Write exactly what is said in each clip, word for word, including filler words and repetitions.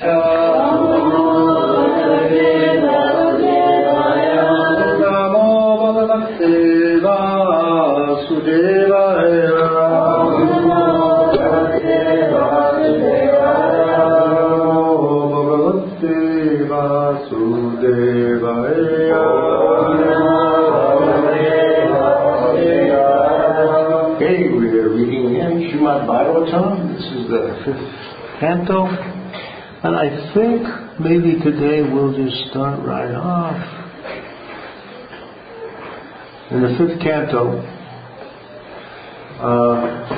This is the fifth canto, and I think maybe today we'll just start right off. In the fifth canto, uh,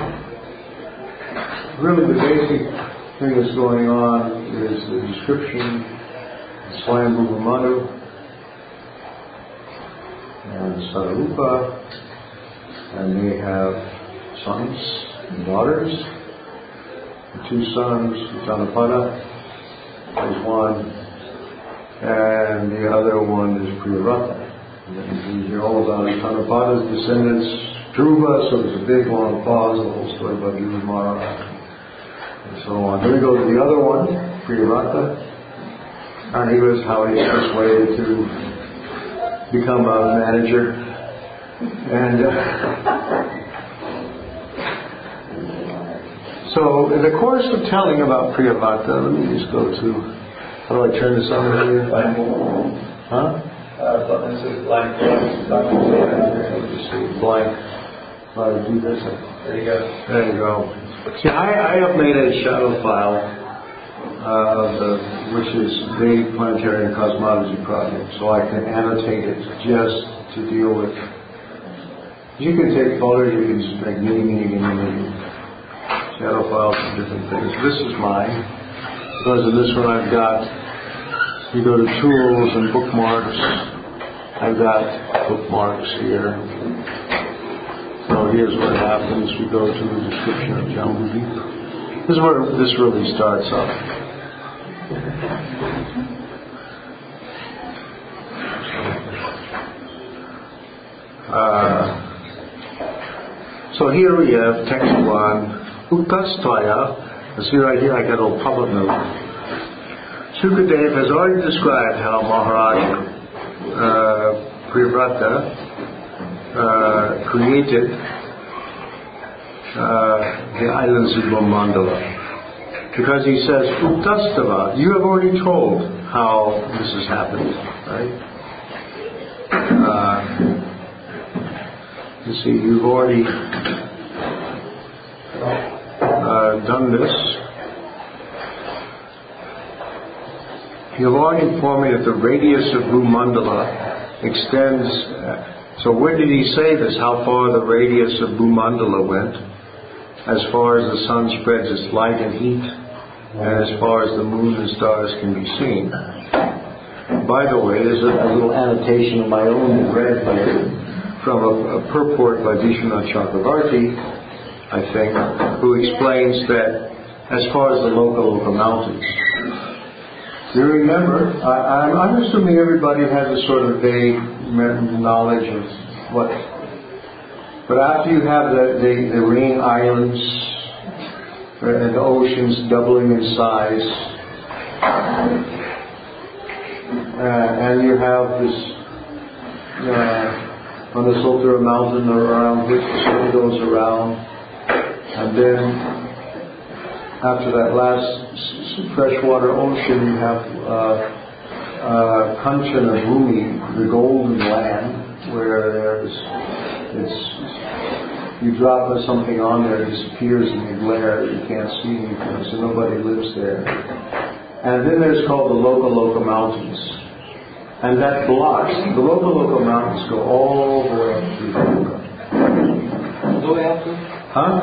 really the basic thing that's going on is the description of Swayambhuva Manu and Sadarupa, and they have sons and daughters. The two sons, Janapada is one, and the other one is Priyavrata. And you hear all about Janapada's descendants, Dhruva, so there's a big long pause, the whole story about Dhruva Maharaj, and so on. Then we go to the other one, Priyavrata, and he was how he was persuaded to become a manager. And uh, So, in the course of telling about Priyavrata, let me just go to, how do I turn this on here? Blank. Huh? Uh, this is blank. Let me see, blank. How do I do this? There you go. There you go. See, I, I have made a shadow file, uh, of the, which is Vedic Planetary and Cosmology Project, so I can annotate it just to deal with. You can take photos, you can just make mini, mini, mini, mini. Shadow files and different things. This is mine. Because in this one I've got, you go to tools and bookmarks. I've got bookmarks here. So here's what happens. We go to the description of Jambudip. This is where this really starts up. Uh, so here we have text one. Uttastvaya, see right here I got a little public note. Shukadev has already described how Maharaj uh, Priyavrata uh, created uh, the islands of Brahmandala. Because he says, Uttastava, you have already told how this has happened, right? Uh, you see, you've already Uh, done this. You've already informed me that the radius of Bhumandala extends. Uh, so where did he say this? How far the radius of Bhumandala went? As far as the sun spreads its light and heat, and as far as the moon and stars can be seen. By the way, there's a, a little annotation of my own read by, from a, a purport by Vishwanath Chakravarti, I think, who explains that as far as the Loka Loka mountains. Do you remember? I, I'm, I'm assuming everybody has a sort of vague knowledge of what. But after you have the, the, the ring islands and the oceans doubling in size, uh, and you have this uh, on the Sotra mountain around which the sun goes around. And then, after that last freshwater ocean, you have uh, uh, Kanchana Bhumi, the golden land, where there's, it's, you drop something on there, it disappears in the glare, you can't see anything, so nobody lives there. And then there's called the Loka Loka Mountains. And that blocks, the Loka Loka Mountains go all the way up to Loka. All the way up to? Huh?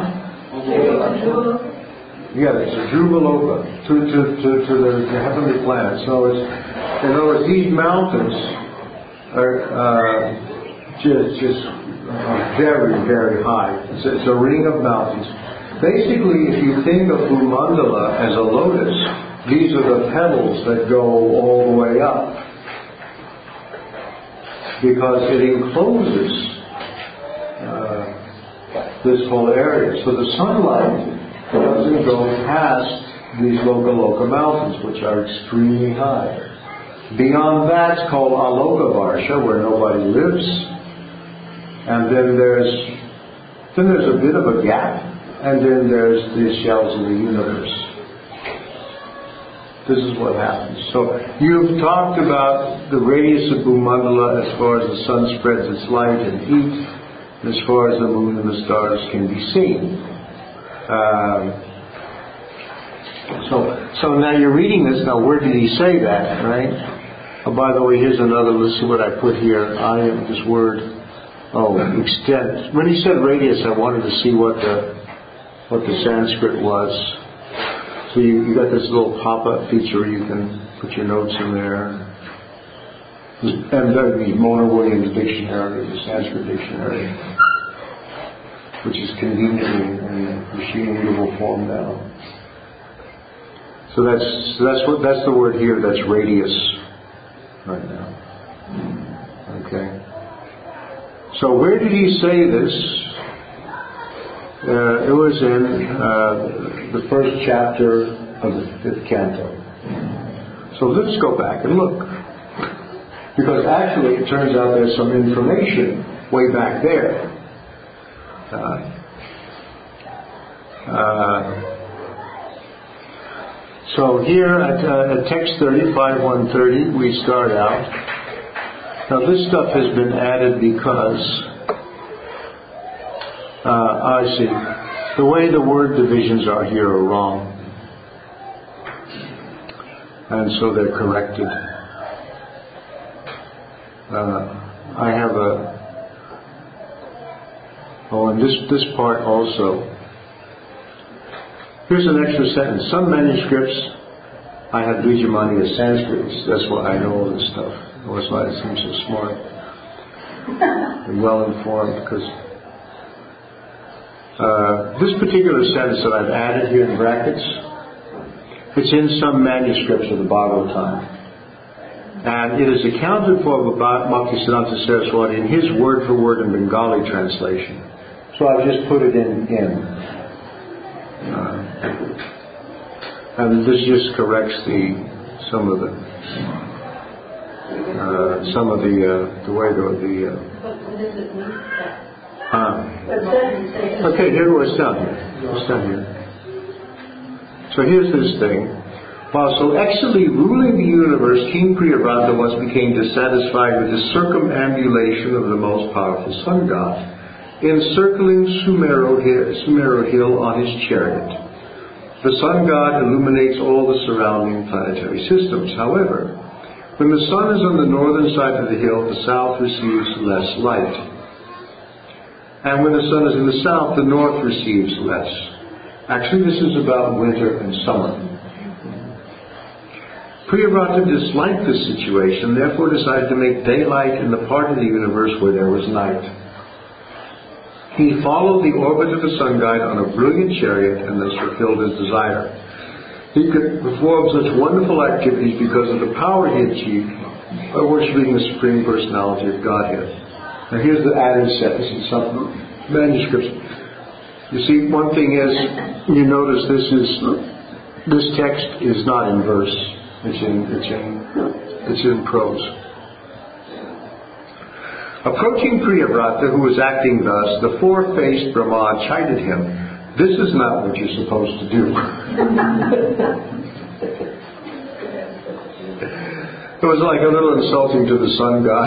Yeah, it's a Dhruva to, to, to, to the, the heavenly planets. So it's, in other words, these mountains are uh, just, just uh, very, very high. It's, it's a ring of mountains. Basically, if you think of Bhumandala as a lotus, these are the petals that go all the way up. Because it encloses uh, this whole area. So the sunlight doesn't go past these Loka Loka mountains, which are extremely high. Beyond that, it's called Aloka Varsha, where nobody lives. And then there's then there's a bit of a gap, and then there's the shells of the universe. This is what happens. So you've talked about the radius of Bhumandala as far as the sun spreads its light and heat, as far as the moon and the stars can be seen. Um, so, so now you're reading this. Now, where did he say that? Right? Oh, by the way, here's another. Let's see what I put here. I am this word. Oh, extent. When he said radius, I wanted to see what the what the Sanskrit was. So you, you got this little pop-up feature. You can put your notes in there. And the Mona Williams Dictionary, the Sanskrit Dictionary, which is conveniently in machine-readable form now. So that's so that's what that's the word here. That's radius right now. Okay. So where did he say this? Uh, it was in uh, the first chapter of the fifth canto. So let's go back and look. Because actually it turns out there's some information way back there. Uh, uh, so here at, uh, at text thirty-five one thirty we start out. Now this stuff has been added because uh, I see the way the word divisions are here are wrong, and so they're corrected. Uh, I have a oh, and this this part also. Here's an extra sentence. Some manuscripts I have Dvijamani as Sanskrit. That's why I know all this stuff. That's why I seem so smart and well informed. Because uh, this particular sentence that I've added here in brackets, it's in some manuscripts of the Bhagavatam. And it is accounted for by Bhaktisiddhanta Saraswati in his word-for-word and Bengali translation. So I've just put it in. in. Uh, and this just corrects the some of the uh, some of the uh, the way the the. Uh, what does it mean? Uh, okay, here what's down here. What's down here? So here's this thing. While so excellently ruling the universe, King Priyavrata once became dissatisfied with the circumambulation of the most powerful sun god, encircling Sumero hill, Sumero hill on his chariot. The sun god illuminates all the surrounding planetary systems. However, when the sun is on the northern side of the hill, the south receives less light. And when the sun is in the south, the north receives less. Actually, this is about winter and summer. Priyavrata disliked this situation, therefore decided to make daylight in the part of the universe where there was night. He followed the orbit of the sun god on a brilliant chariot and thus fulfilled his desire. He could perform such wonderful activities because of the power he achieved by worshipping the Supreme Personality of Godhead. Now here's the added sentence in some manuscripts. You see, one thing is, you notice this is this text is not in verse. It's in it's in it's in prose. Approaching Priyavrata, who was acting thus, the four-faced Brahma chided him. This is not what you're supposed to do. It was like a little insulting to the sun god.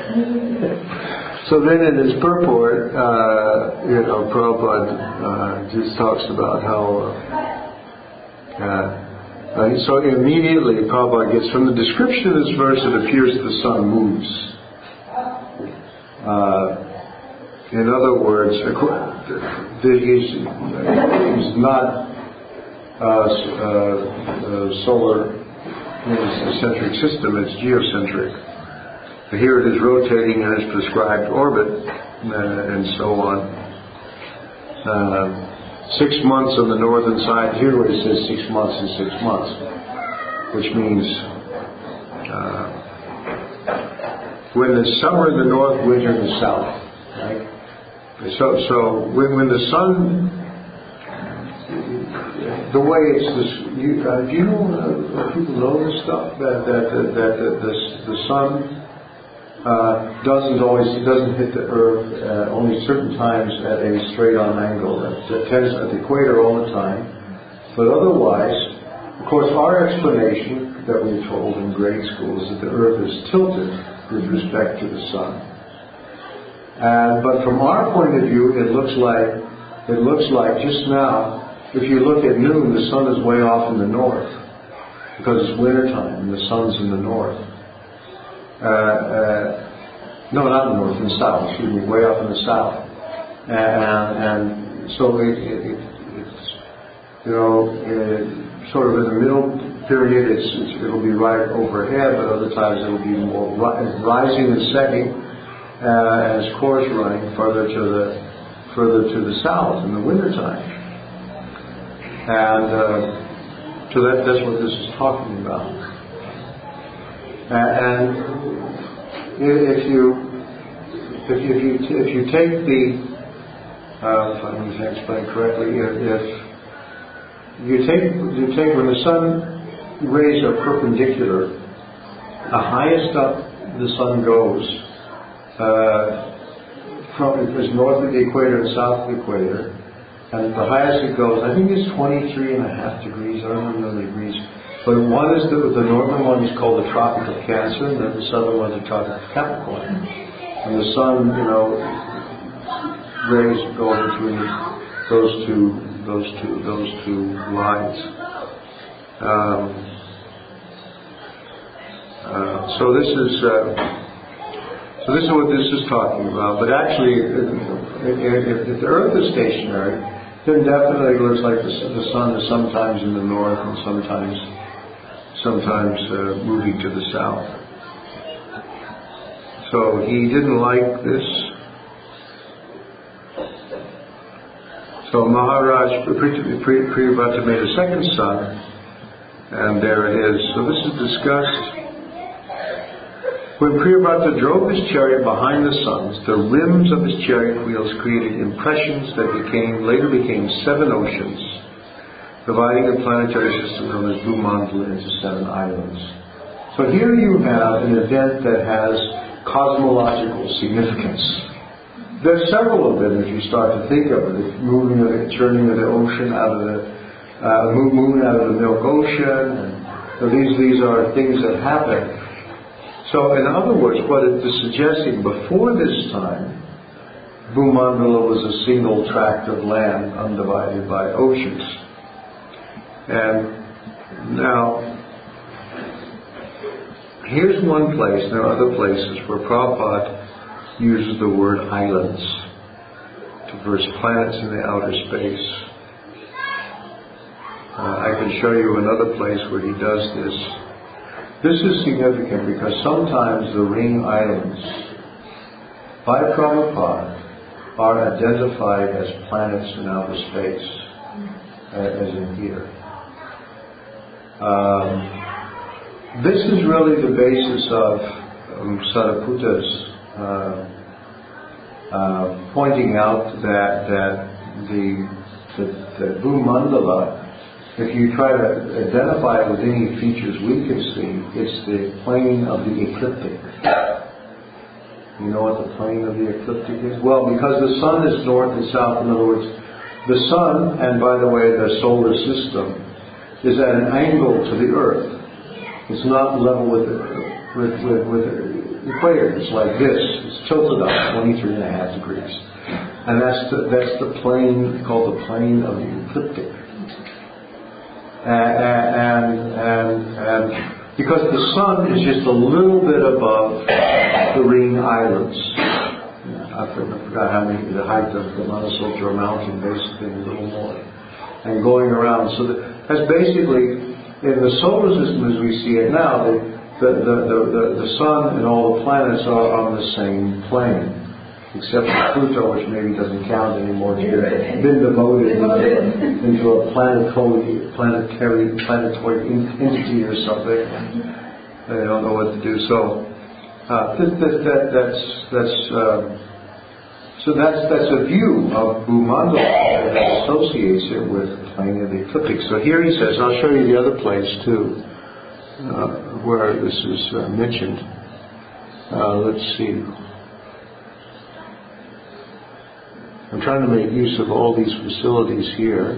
So then in his purport, uh, you know, Prabhupada uh, just talks about how uh, uh, so immediately Prabhupada gets from the description of this verse, it appears that the sun moves. Uh, in other words, that he's, he's not uh, uh, uh, solar in its centric system, it's geocentric. Here it is rotating in its prescribed orbit, uh, and so on. Uh, six months on the northern side, here where it says six months and six months, which means uh, when the summer in the north, winter in the south. Right? So, so when, when the sun, the way it's this, you, uh, do you know uh, people know this stuff that that that, that, that the the sun uh, doesn't always doesn't hit the Earth uh, only certain times at a straight-on angle. That, that tends at the equator all the time, but otherwise, of course, our explanation that we're told in grade school is that the Earth is tilted with respect to the sun. And but from our point of view, it looks like it looks like just now. If you look at noon, the sun is way off in the north because it's winter time and the sun's in the north. Uh, uh, no, not in the north, in the south. Excuse me, way off in the south. And, and so it, it, it, it's you know it, sort of in the middle period, it's, it's it'll be right overhead, but other times it'll be more ri- rising and setting uh, as course running further to the further to the south in the winter time. And uh, so that, that's what this is talking about. And if you if you if you, if you take the uh, if I can explain correctly, if, if you take you take when the sun rays are perpendicular, the highest up the sun goes uh, from is north of the equator and south of the equator. And the highest it goes, I think it's twenty-three and a half degrees, I don't know the degrees. But one is the, the northern one is called the Tropic of Cancer, and then the southern one is the Tropic of Capricorn. And the sun, you know, rays go between those two, those two, those two lines. Um, uh, so this is, uh, so this is what this is talking about. But actually, if, if, if the Earth is stationary, then definitely it looks like the, the sun is sometimes in the north and sometimes sometimes uh, moving to the south. So he didn't like this. So Maharaj Priyavata made a second son, and there it is. So this is discussed. When Priyavata drove his chariot behind the suns, the rims of his chariot wheels created impressions that became later became seven oceans, dividing the planetary system known as Bhumandala into seven islands. So here you have an event that has cosmological significance. There are several of them if you start to think of it. The moving of the turning of the ocean out of the uh, moon out of the Milk Ocean, and so these these are things that happen. So, in other words, what it is suggesting, before this time, Bhumandala was a single tract of land undivided by oceans. And now, here's one place, there are other places where Prabhupada uses the word islands to verse planets in the outer space. Uh, I can show you another place where he does this. This is significant because sometimes the ring islands by Prabhupada are identified as planets in outer space, as in here. Um, this is really the basis of um, Sariputa's uh, uh, pointing out that that the the, the Bhumandala, if you try to identify it with any features we can see, it's the plane of the ecliptic. You know what the plane of the ecliptic is? Well, because the sun is north and south, in other words, the sun, and by the way, the solar system, is at an angle to the Earth. It's not level with the, with, with, with the equator. It's like this. It's tilted up twenty-three and a half degrees. And that's the, that's the plane called the plane of the ecliptic. And, and, and because the sun is just a little bit above the ring islands. I forgot how many, the height of the Manasotro mountain, basically a little more. And going around. So that, that's basically, in the solar system as we see it now, the, the, the, the, the sun and all the planets are on the same plane. Except for Pluto, which maybe doesn't count anymore. It's been demoted into, into a planetary, planetary, planetary entity or something. They don't know what to do. So uh, this, this, that, that's that's. Um, So that's that's a view of Bhumandala that associates it with the plane of the ecliptic. So here he says, I'll show you the other place too, uh, where this is uh, mentioned. Uh, let's see. I'm trying to make use of all these facilities here.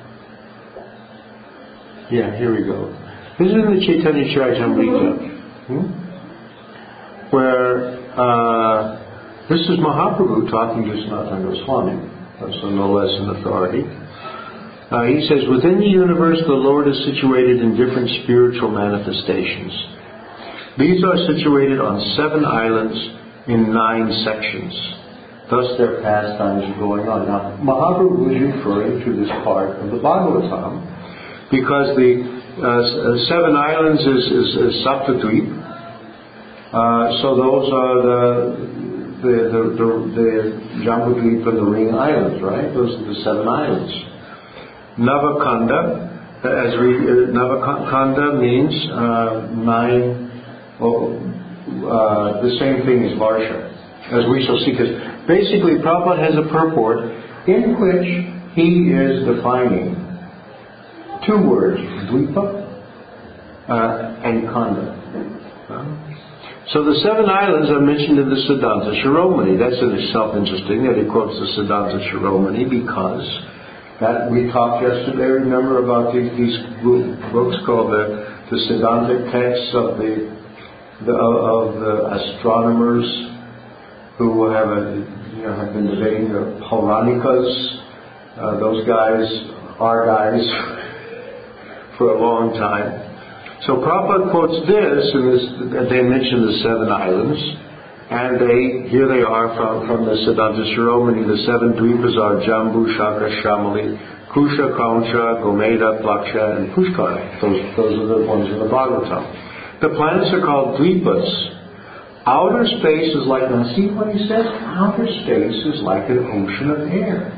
Yeah, here we go. This is in the Chaitanya Charitamrita, hmm? where uh, this is Mahaprabhu talking to Sanatana Goswami, so no less an authority. Uh, he says, within the universe the Lord is situated in different spiritual manifestations. These are situated on seven islands in nine sections. Thus their pastimes are going on. Now, Mahaprabhu is referring to this part of the Bhagavatam because the uh, seven islands is, is, is Saptadvip. Uh, so those are the the the, the, the Jambudvip and the Ring Islands, right? Those are the seven islands. Navakanda, as we uh, Navakanda means uh, nine. Oh, uh, the same thing as Varsha, as we shall see. Because basically, Prabhupada has a purport in which he is defining two words, Dvipa uh, and Kanda. Uh, so the seven islands are mentioned in the Siddhanta Shiromani. That's in itself interesting that he quotes the Siddhanta Shiromani because that we talked yesterday, remember, about these, these books called the, the Siddhantic texts of the, the of the astronomers who have a you know have been debating the Pauranikas. Uh, those guys are guys for a long time. So Prabhupada quotes this, and this, they mention the seven islands, and they here they are from, from the Siddhanta Shiromani. The seven dvipas are Jambu, Shaka, Shamali, Kusha, Kauncha, Gomeda, Plaksha, and Pushkara. Those, those are the ones in the Bhagavatam. The planets are called dvipas. Outer space is like, now see what he says? Outer space is like an ocean of air.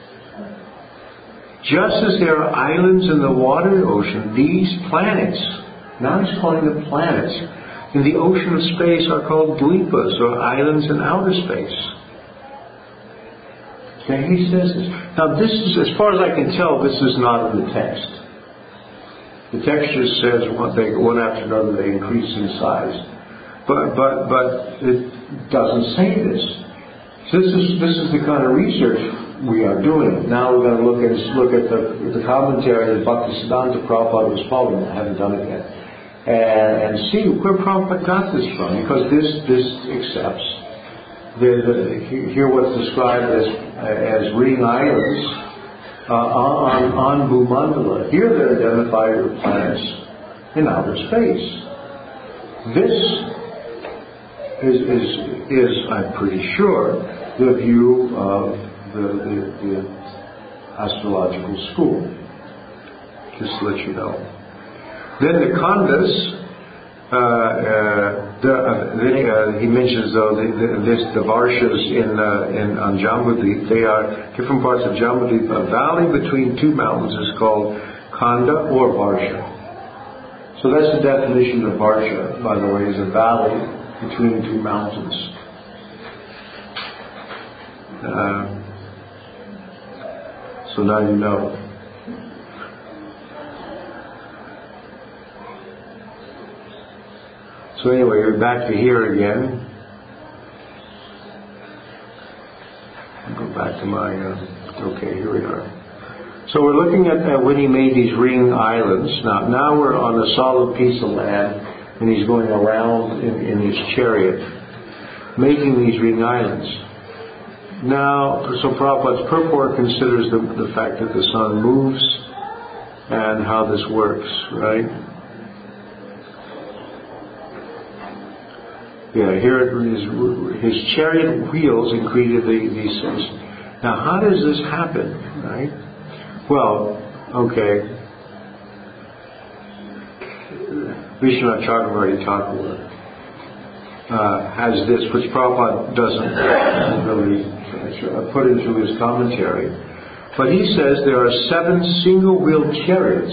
Just as there are islands in the water ocean, these planets, now he's calling them planets, in the ocean of space are called dvipas, or islands in outer space. Okay, he says this. Now this is, as far as I can tell, this is not in the text. The text just says one, they, one after another they increase in size. But but but it doesn't say this. This is this is the kind of research we are doing. Now we're going to look at look at the the commentary that Bhaktisiddhanta Prabhupada was following. I haven't done it yet, and, and see where Prabhupada got this from, because this this accepts the, the here what's described as as ring islands uh, on on Bhumandala. Here they're identified with planets in outer space. This is, is, is, I'm pretty sure, the view of the, the, the astrological school. Just to let you know. Then the Khandas, uh, uh, the, uh, then, uh, he mentions though the, the, this, the Varshas in uh, in on Jambudvip. They are different parts of Jambudvip. A valley between two mountains is called Khanda or Varsha. So that's the definition of Varsha, by the way, is a valley between two mountains. Uh, so now you know. So anyway, we're back to here again. I'll go back to my, uh, okay, here we are. So we're looking at uh, when he made these ring islands. Now, now we're on a solid piece of land, and he's going around in, in his chariot, making these ring islands. Now, so Prabhupada's purport considers the, the fact that the sun moves and how this works, right? Yeah, here his, his chariot wheels included the, these things. Now, how does this happen, right? Well, okay. Vishwanath Chakravarti Thakur uh, has this, which Prabhupada doesn't, doesn't really put into his commentary. But he says there are seven single-wheeled chariots.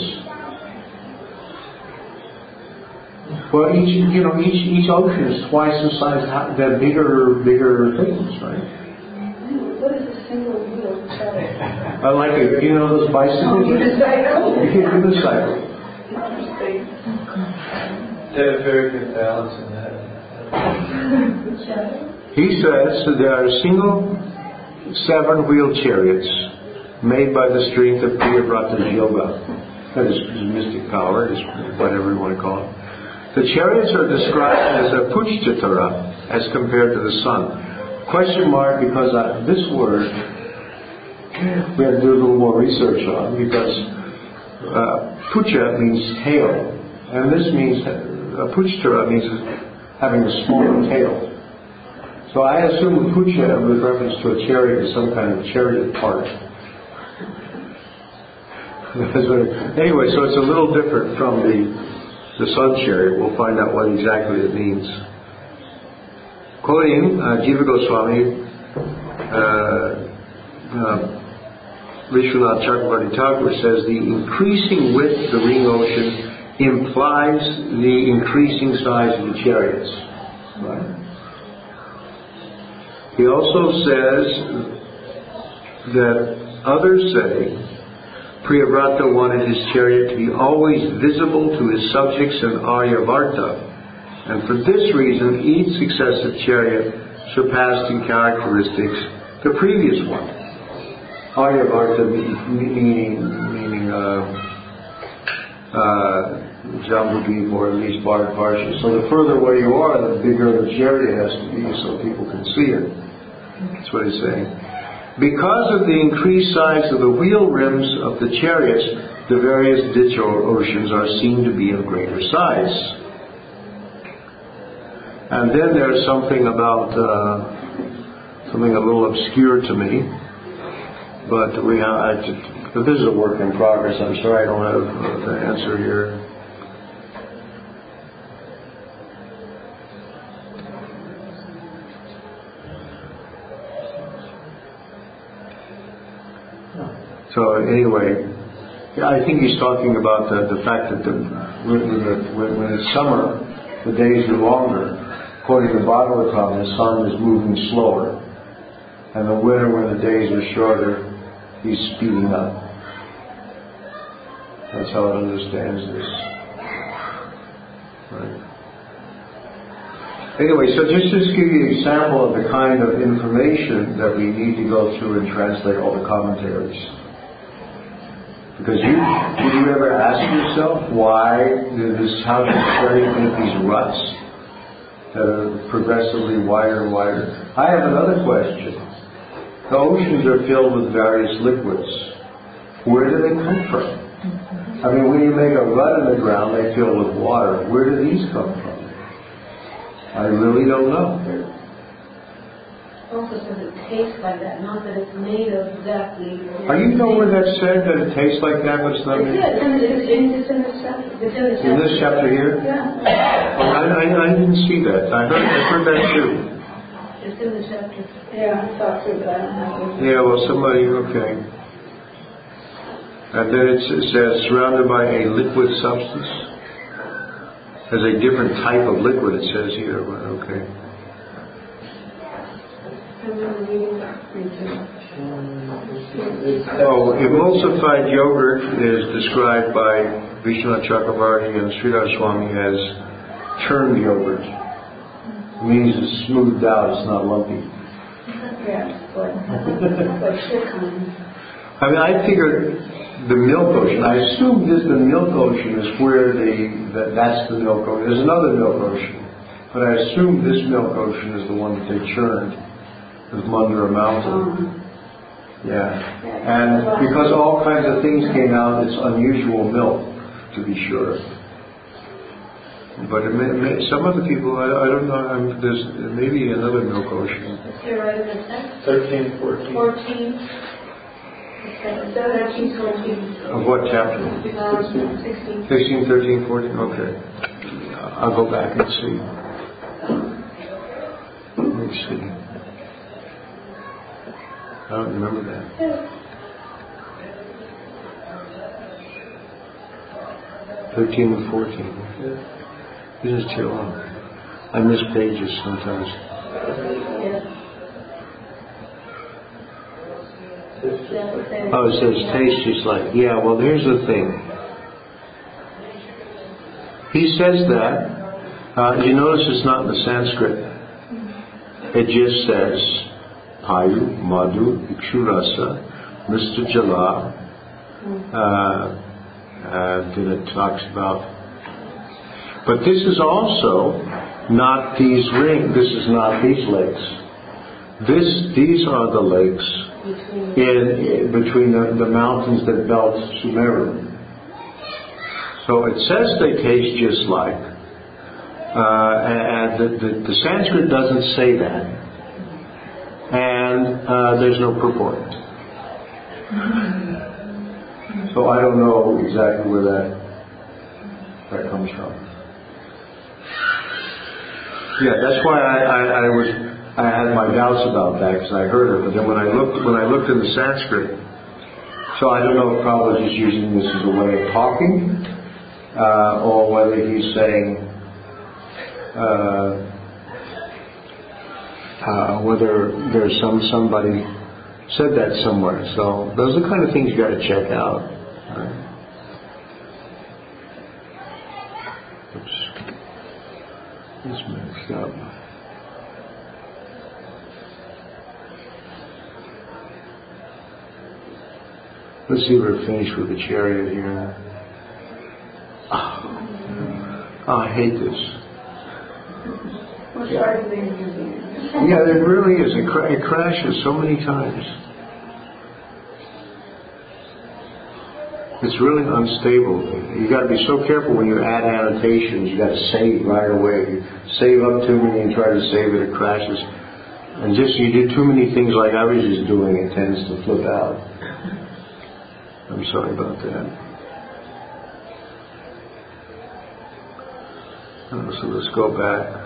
Well, each you know each each ocean is twice the size. They're bigger, bigger things, right? I like it. You know those bicycles? Unicycle. Unicycle. They have very good balance in that. He says that there are single seven-wheel chariots made by the strength of Priyavrata's yoga. That is his mystic power, is whatever you want to call it. The chariots are described as a pushchatara as compared to the sun. Question mark, because I, this word we have to do a little more research on, because uh, pucha means tail, and this means uh, puchitara means having a small tail. So I assume pucha, with reference to a chariot, is some kind of chariot part. Anyway, so it's a little different from the the sun chariot. We'll find out what exactly it means. Quoting uh, Jiva Goswami, uh, uh, Vishwanath Chakravarti Thakur says the increasing width of the ring ocean implies the increasing size of the chariots. Right? He also says that others say Priyavrata wanted his chariot to be always visible to his subjects in Aryavarta, and for this reason each successive chariot surpassed in characteristics the previous one. Aryavarta meaning meaning uh, uh, Jambudvip, or at least Bharatvarsha. So the further away you are, the bigger the chariot has to be so people can see it. That's what he's saying. Because of the increased size of the wheel rims of the chariots, the various ditch or oceans are seen to be of greater size. And then there's something about uh, something a little obscure to me, but we have. I, but this is a work in progress. I'm sorry I don't have uh, the answer here. So anyway, I think he's talking about the, the fact that the, when, when, when it's summer, the days are longer. According to Bhagavatam, the sun is moving slower. And the winter, when the days are shorter, he's speeding up. That's how it understands this. Right. Anyway, so just to give you an example of the kind of information that we need to go through and translate all the commentaries. Because you, did you ever ask yourself why this, how does chariot make these ruts that are progressively wider and wider? I have another question. The oceans are filled with various liquids. Where do they come from? I mean, when you make a rut in the ground, they fill with water. Where do these come from? I really don't know. Also says it tastes like that, not that it's made of exactly. Are you know where that said that it tastes like that, but it's not? It's, yeah, it's, in, it's in this chapter. It's in this chapter. In this chapter here? Yeah. Well, I, I, I didn't see that. I heard, I heard that too. It's in the chapter. Yeah, I thought so, but I don't have it. Yeah, well, somebody, okay. And then it says surrounded by a liquid substance. There's a different type of liquid, it says here. Okay. Oh, emulsified yogurt is described by Vishwanath Chakravarti and Sridhar Swami as churned yogurt. It means it's smoothed out, it's not lumpy. Yeah, but I mean, I figured the milk ocean, I assume this, the milk ocean is where the, that, that's the milk ocean. There's another milk ocean, but I assume this milk ocean is the one that they churned from under a mountain. Yeah. And because all kinds of things came out, it's unusual milk, to be sure. But it may, may, some of the people, I, I don't know, I'm, there's maybe another milk ocean. It's here right in the text. thirteen, fourteen. fourteen. thirteen, fourteen. Of what chapter? Um, sixteen. sixteen, thirteen, fourteen, okay. I'll go back and see. Let me see. I don't remember that. Thirteen and fourteen. This is too long. I miss pages sometimes. Oh, it says taste just like. Yeah, well, here's the thing. He says that. Uh, you notice it's not in the Sanskrit. It just says Payu, Madhu, Ikshurasa, Mister Jala. Uh, uh, then it talks about. But this is also not these rings. This is not these lakes. This, these are the lakes in, in between the, the mountains that belt Sumeru. So it says they taste just like, uh, and the, the, the Sanskrit doesn't say that, and uh, there's no purport. So I don't know exactly where that that comes from. Yeah, that's why I, I, I was I had my doubts about that because I heard it, but then when I looked when I looked in the Sanskrit, so I don't know if Prabhupada is using this as a way of talking, uh, or whether he's saying uh, uh, whether there's some somebody said that somewhere. So those are the kind of things you got to check out. Right? Oops, it's mixed up. Let's see if we're finished with the chariot here. Oh, oh I hate this. Yeah, it really is. It, cra- it crashes so many times. It's really unstable. You got to be so careful when you add annotations. You got to save right away. You save up too many and try to save it, it crashes. And just you do too many things like I was just doing, it tends to flip out. I'm sorry about that. Oh, so let's go back.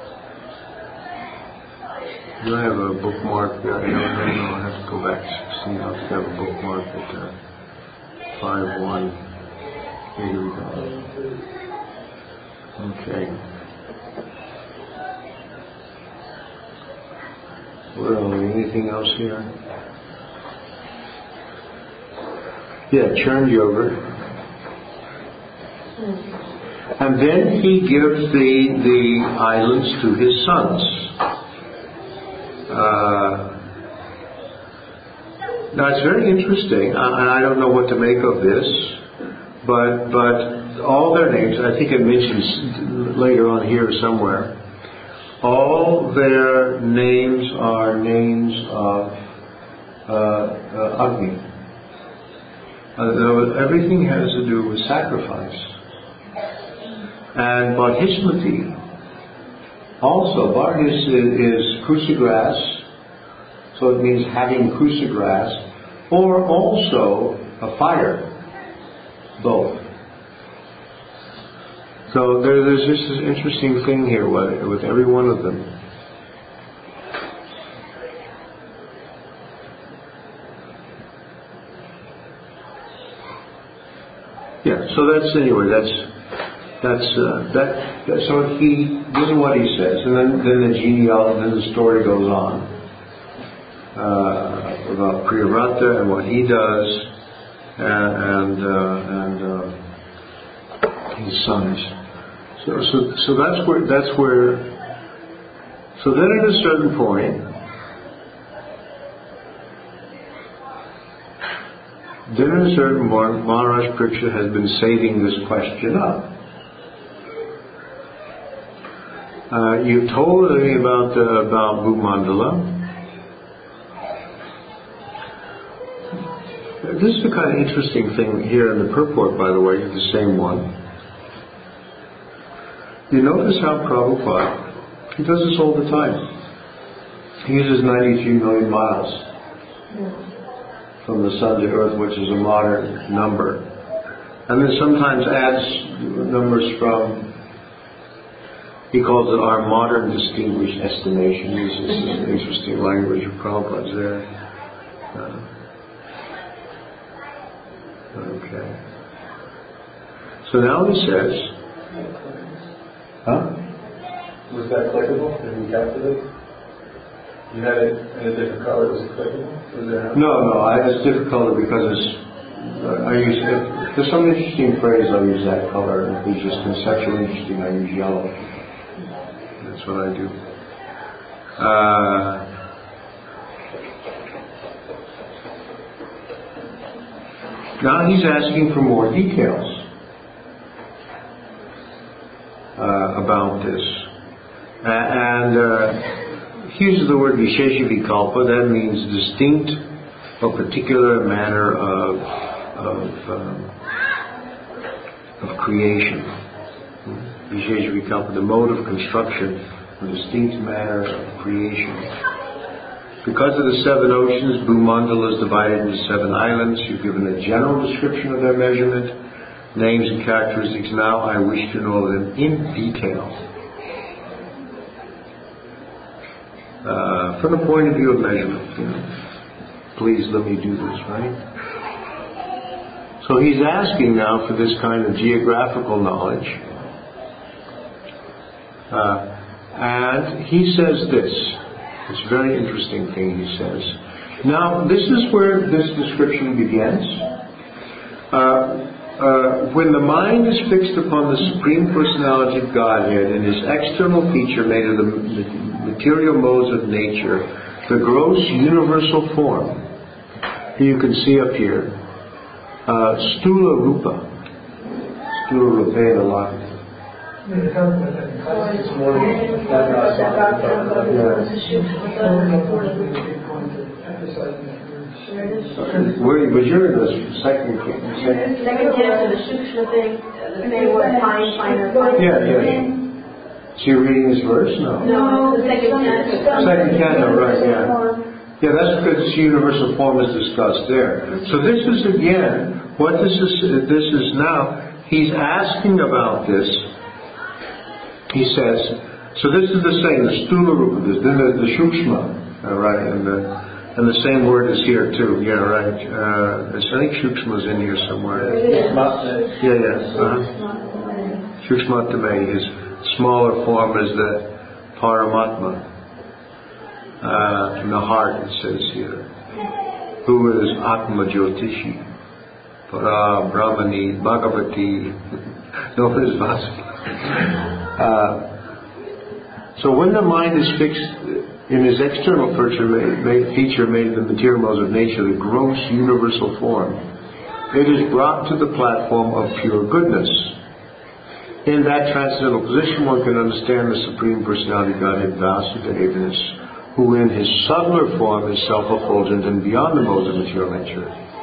Do I have a bookmark there? No, no, no. I have to go back to sixteen. I have to have a bookmark at uh, five one. Here we go. Okay. Well, anything else here? Yeah, churned yogurt. And then he gives the the islands to his sons. Uh, now it's very interesting, and I, I don't know what to make of this, but but all their names, I think it mentions later on here somewhere, all their names are names of uh, uh, Agni. Uh, everything has to do with sacrifice. And Bharhismati also, Bharhis is, is kusa grass, so it means having kusa grass, or also a fire, both. So there, there's just this interesting thing here with, with every one of them. Yeah, so that's, anyway, that's That's uh, that, that. So he, this is what he says, and then then the genealogy, then the story goes on uh, about Priyavrata and what he does, and and, uh, and uh, his sons. So so so that's where that's where. So then at a certain point, then at a certain point, Maharaj Pariksha has been saving this question up. Uh, you told me about uh, about Bhumandala. This is the kind of interesting thing here in the purport, by the way, the same one. You notice how Prabhupada, he does this all the time. He uses ninety-three million miles from the sun to earth, which is a modern number, and then sometimes adds numbers from. He calls it our modern distinguished estimation. This is interesting language of Prabhupada's there. Uh, okay. So now he says, huh? Was that clickable? Did we capture this? You had it in a different color. Was it clicking? Was there No, no, I, it's different color because it's, uh, I use, if, if there's some interesting phrase, I'll use that color. If it's just conceptually interesting, I use yellow. That's what I do. Uh, now he's asking for more details uh, about this. Uh, and uh, he uses the word Vishesha Vikalpa. That means distinct or particular manner of of, um, of creation. Vishesha Vikalpa, the mode of construction, a distinct manner of creation. Because of the seven oceans, Bhumandala is divided into seven islands. You've given a general description of their measurement, names and characteristics. Now I wish to know them in detail. Uh, from the point of view of measurement, you know. Please let me do this, right? So he's asking now for this kind of geographical knowledge. Uh, and he says this. It's a very interesting thing he says. Now, this is where this description begins. Uh, uh, when the mind is fixed upon the Supreme Personality of Godhead and his external feature made of the material modes of nature, the gross universal form, you can see up here, uh, Stula Rupa, Stula Rupena Lakita. It's more Where, but you're in the second second. Second canto, the Shukshma thing, the thing what fine, finer, finer. Yeah, yeah. So you're reading this verse? No. No, the second canto. Second canto, right, yeah. Yeah, that's because this universal form is discussed there. So this is again, what this is, this is now, he's asking about this. He says, so this is the same, the Stula Rupa, then the, the Shukshma, uh, right, and the, and the same word is here too, yeah, right. Uh, I think Shukshma's in here somewhere. Yeah, yeah. Uh-huh. Shukshmatame, his smaller form is the Paramatma. Uh, in the heart, it says here, who is Atma Jyotishi, Para Brahmani Bhagavati, known as Vasuki. Uh, so when the mind is fixed in his external feature made, made, feature made of the material modes of nature, the gross universal form, it is brought to the platform of pure goodness. In that transcendental position, one can understand the Supreme Personality of Godhead, Vasudevaness, who in his subtler form is self-effulgent and beyond the modes of material nature.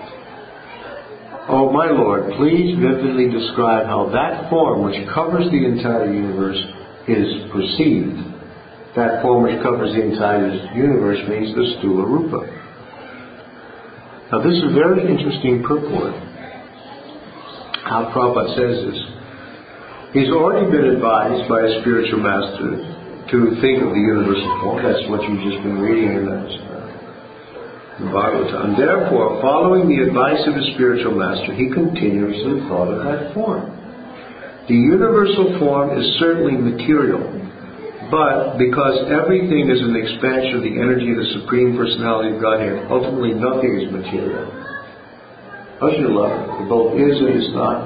Oh, my Lord, please vividly describe how that form which covers the entire universe is perceived. That form which covers the entire universe means the Stula Rupa. Now this is a very interesting purport. How Prabhupada says this. He's already been advised by a spiritual master to think of the universal form. That's what you've just been reading in that uh, Bhagavatam. Therefore, following the advice of his spiritual master, he continuously thought of that form. The universal form is certainly material, but because everything is an expansion of the energy of the Supreme Personality of Godhead, ultimately nothing is material. How's your love? It both is and is not.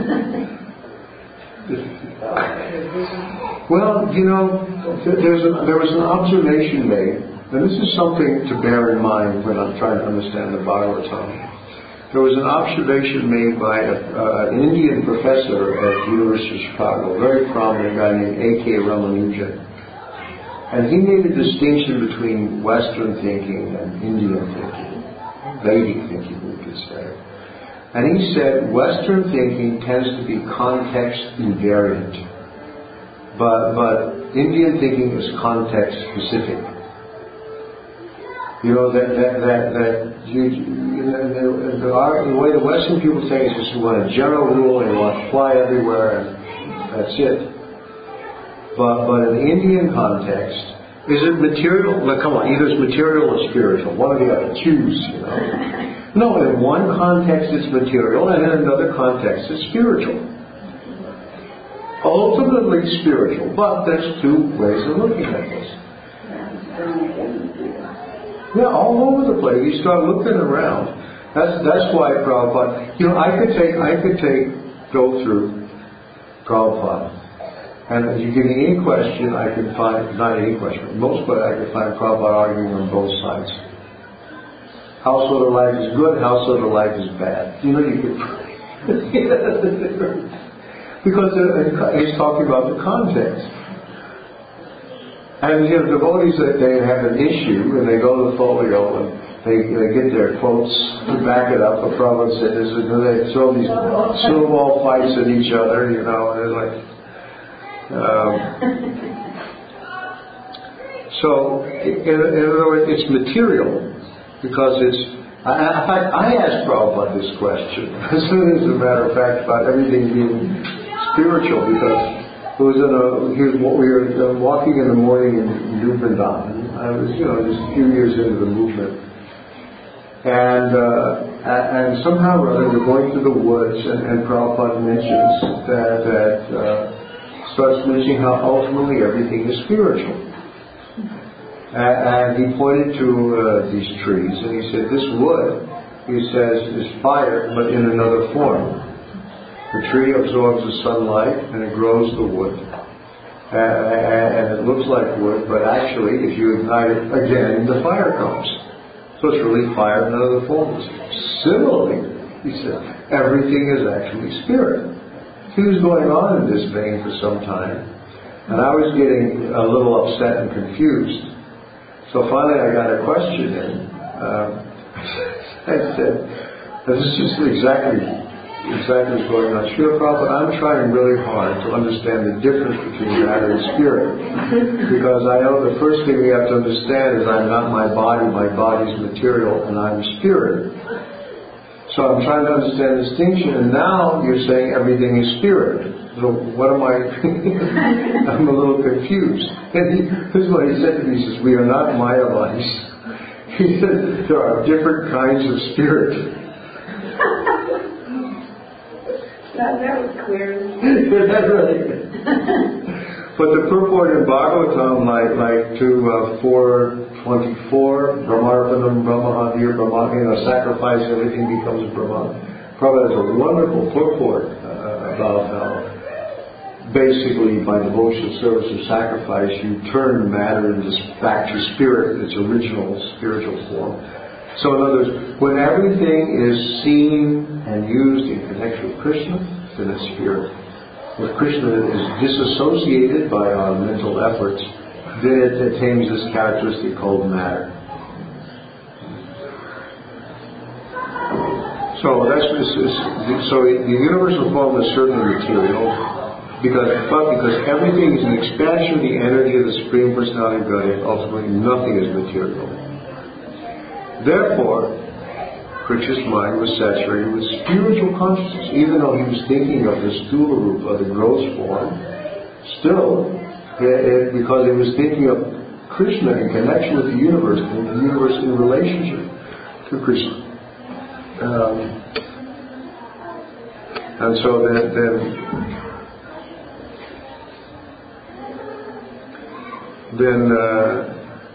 Well, you know, there's a, there was an observation made, and this is something to bear in mind when I'm trying to understand the Bhagavatam. There was an observation made by a, uh, an Indian professor at the University of Chicago, a very prominent guy named A K Ramanujan. And he made a distinction between Western thinking and Indian thinking, Vedic thinking, we could say. And he said Western thinking tends to be context invariant, but but Indian thinking is context specific. You know that that that, that you, you know, the, the, our, the way the Western people think is just you want a general rule and you want to fly everywhere and that's it. But but in the Indian context, is it material? Like, come on, either it's material or spiritual. One or the other. Choose, you know. No, in one context it's material, and in another context it's spiritual. Ultimately spiritual, but there's two ways of looking at this. Yeah, all over the place. You start looking around. That's that's why Prabhupada. You know, I could take I could take go through Prabhupada, and if you give me any question, I can find not any question, most but I can find Prabhupada arguing on both sides. Household life is good. Household life is bad. You know, you could because he's talking about the context. And you know, devotees that they have an issue and they go to the folio and they, they get their quotes to back it up. A Prabhupada said this, and then they throw these snowball fights at each other, you know, and it's like. Um, so, in, in other words, it's material because it's. I, in fact, I asked Prabhupada this question, as soon as a matter of fact, about everything being spiritual because. It was in a, he was, we were walking in the morning in New Vrindavan. I was, you know, just a few years into the movement. And uh, and somehow or other we're going through the woods and, and Prabhupada mentions that, that uh, starts mentioning how ultimately everything is spiritual. And, and he pointed to uh, these trees and he said, this wood, he says, is fire but in another form. The tree absorbs the sunlight and it grows the wood. Uh, and it looks like wood, but actually, if you ignite it again, the fire comes. So it's really fire in another form. Similarly, he said, everything is actually spirit. He was going on in this vein for some time, and I was getting a little upset and confused. So finally I got a question in. Um, I said, this is just exactly... exactly what's going on. Srila Prabhupada, I'm trying really hard to understand the difference between matter and spirit. Because I know the first thing we have to understand is I'm not my body, my body's material, and I'm spirit. So I'm trying to understand the distinction, and now you're saying everything is spirit. So what am I... I'm a little confused. And he, this is what he said to me, he says, we are not Maya bodies. He said, there are different kinds of spirit. That, that was clear. That's really good. But the purport in Bhagavatam, like like to uh, four twenty-four, Brahmarpanam Brahmahadir Brahma, you know, sacrifice, everything becomes Brahma. Prabhupada has a wonderful purport uh, about how basically by devotional service or sacrifice you turn matter into back to spirit, its original spiritual form. So in other words, when everything is seen and used in connection with Krishna, then it's spirit. If Krishna is disassociated by our mental efforts, then it attains this characteristic called matter. So that's so the universal form is certainly material, because but because everything is an expansion of the energy of the Supreme Personality of Godhead, ultimately nothing is material. Therefore, Krishna's mind was saturated with spiritual consciousness. Even though he was thinking of the Stula Rupa, the gross form, still, it, it, because he was thinking of Krishna in connection with the universe, and the universe in relationship to Krishna. Um, and so then, then, then uh,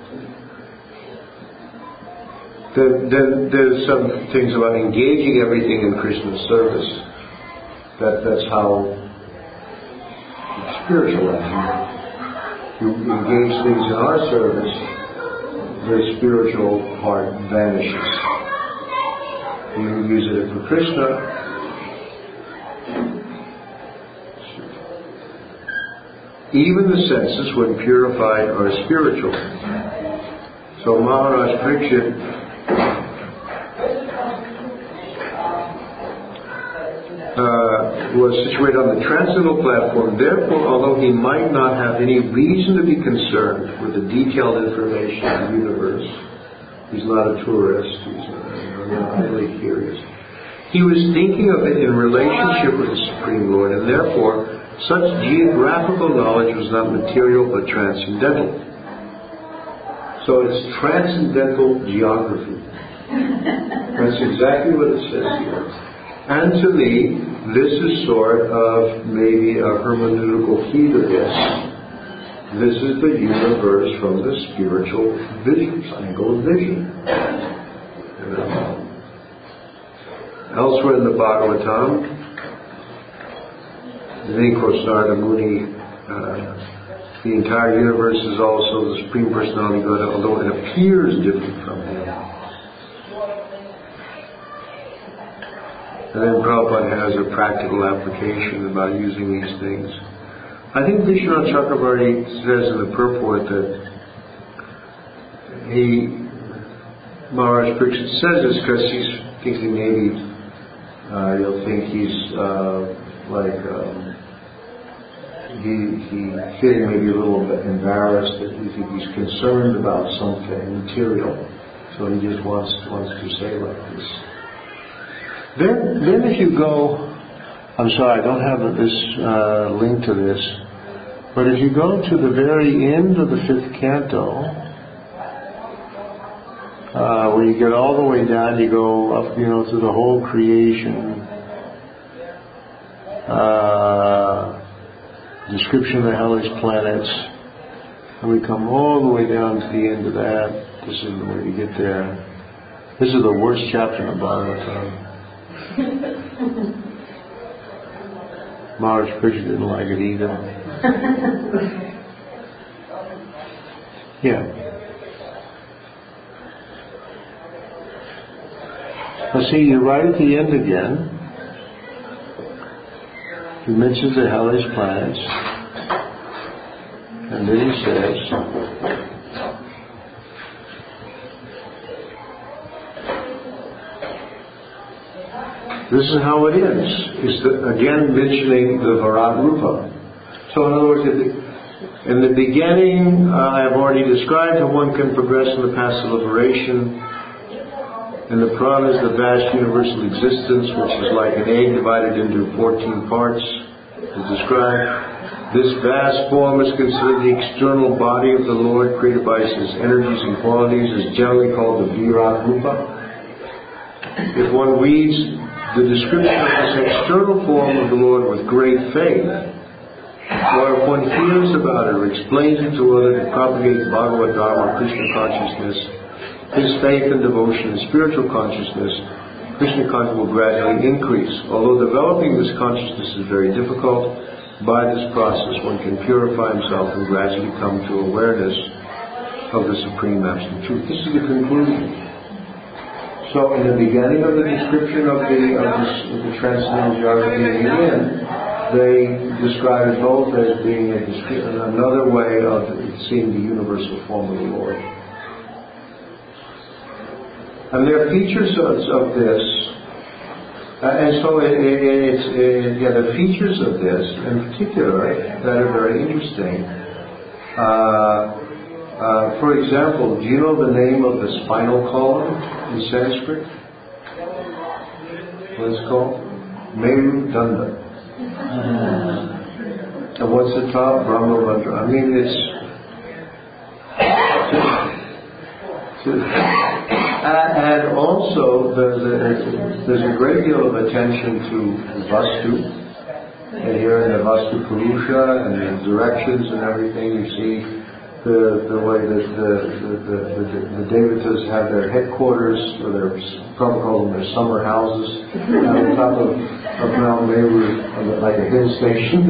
Then, then there's some things about engaging everything in Krishna's service. That that's how spiritual life. You engage things in our service, the spiritual part vanishes. You use it for Krishna. Even the senses, when purified, are spiritual. So Maharaj Parikshit Uh, was situated on the transcendental platform. Therefore, although he might not have any reason to be concerned with the detailed information of the universe, he's not a tourist, he's not really curious, he was thinking of it in relationship with the Supreme Lord, and therefore such geographical knowledge was not material but transcendental. So it's transcendental geography. That's exactly what it says here. And to me, this is sort of maybe a hermeneutical key to this. This is the universe from the spiritual vision, angle of vision. You know. Elsewhere in the Bhagavatam, I think Narada Muni, uh, the entire universe is also the Supreme Personality of God, although it appears different from Him. And then Prabhupada has a practical application about using these things. I think Vishwanath Chakravarti says in the purport that he, Maharaj Pariksit says this because he's thinking maybe uh, he'll think he's uh, like um, he he feeling maybe a little bit embarrassed, that he think he's concerned about something material, so he just wants wants to say like this. Then, then if you go, I'm sorry, I don't have this uh, link to this, but if you go to the very end of the fifth canto, uh, where you get all the way down, you go up, you know, to the whole creation, uh, description of the hellish planets, and we come all the way down to the end of that. This is the way to get there. This is the worst chapter in the Bhagavatam. Maharaj Pariksit didn't like it either. Yeah. Now see, you're right at the end again. He mentions the hellish planets, and then he says, this is how it is. It's the, again mentioning the Virat Rupa. So in other words, in the beginning, uh, I have already described how one can progress in the path of liberation. And the prana is the vast universal existence, which is like an egg divided into fourteen parts, as described. This vast form is considered the external body of the Lord, created by His energies and qualities, is generally called the Virat Rupa. If one reads the description of this external form of the Lord with great faith, or if one hears about it or explains it to others to propagate Bhagavad Dharma, Krishna consciousness, his faith and devotion and spiritual consciousness, Krishna consciousness will gradually increase. Although developing this consciousness is very difficult, by this process one can purify himself and gradually come to awareness of the Supreme Absolute Truth. This is the conclusion. So in the beginning of the description of the, of this, of the transcendental geography in the end, they describe it both as being a, another way of seeing the universal form of the Lord. And there are features of, of this, uh, and so it, it, it's, it, yeah, the features of this in particular that are very interesting. Uh, Uh, for example, do you know the name of the spinal column in Sanskrit? What it's called? Merudanda. And what's the top? Brahmavandra. I mean, it's... And also, there's a, there's a great deal of attention to Vastu. And here in the Vastu Purusha and the directions and everything, you see the the way that the the, the, the, the Devatas have their headquarters, or their, probably call them their summer houses, on the top of, of Mount Meru, like a hill station.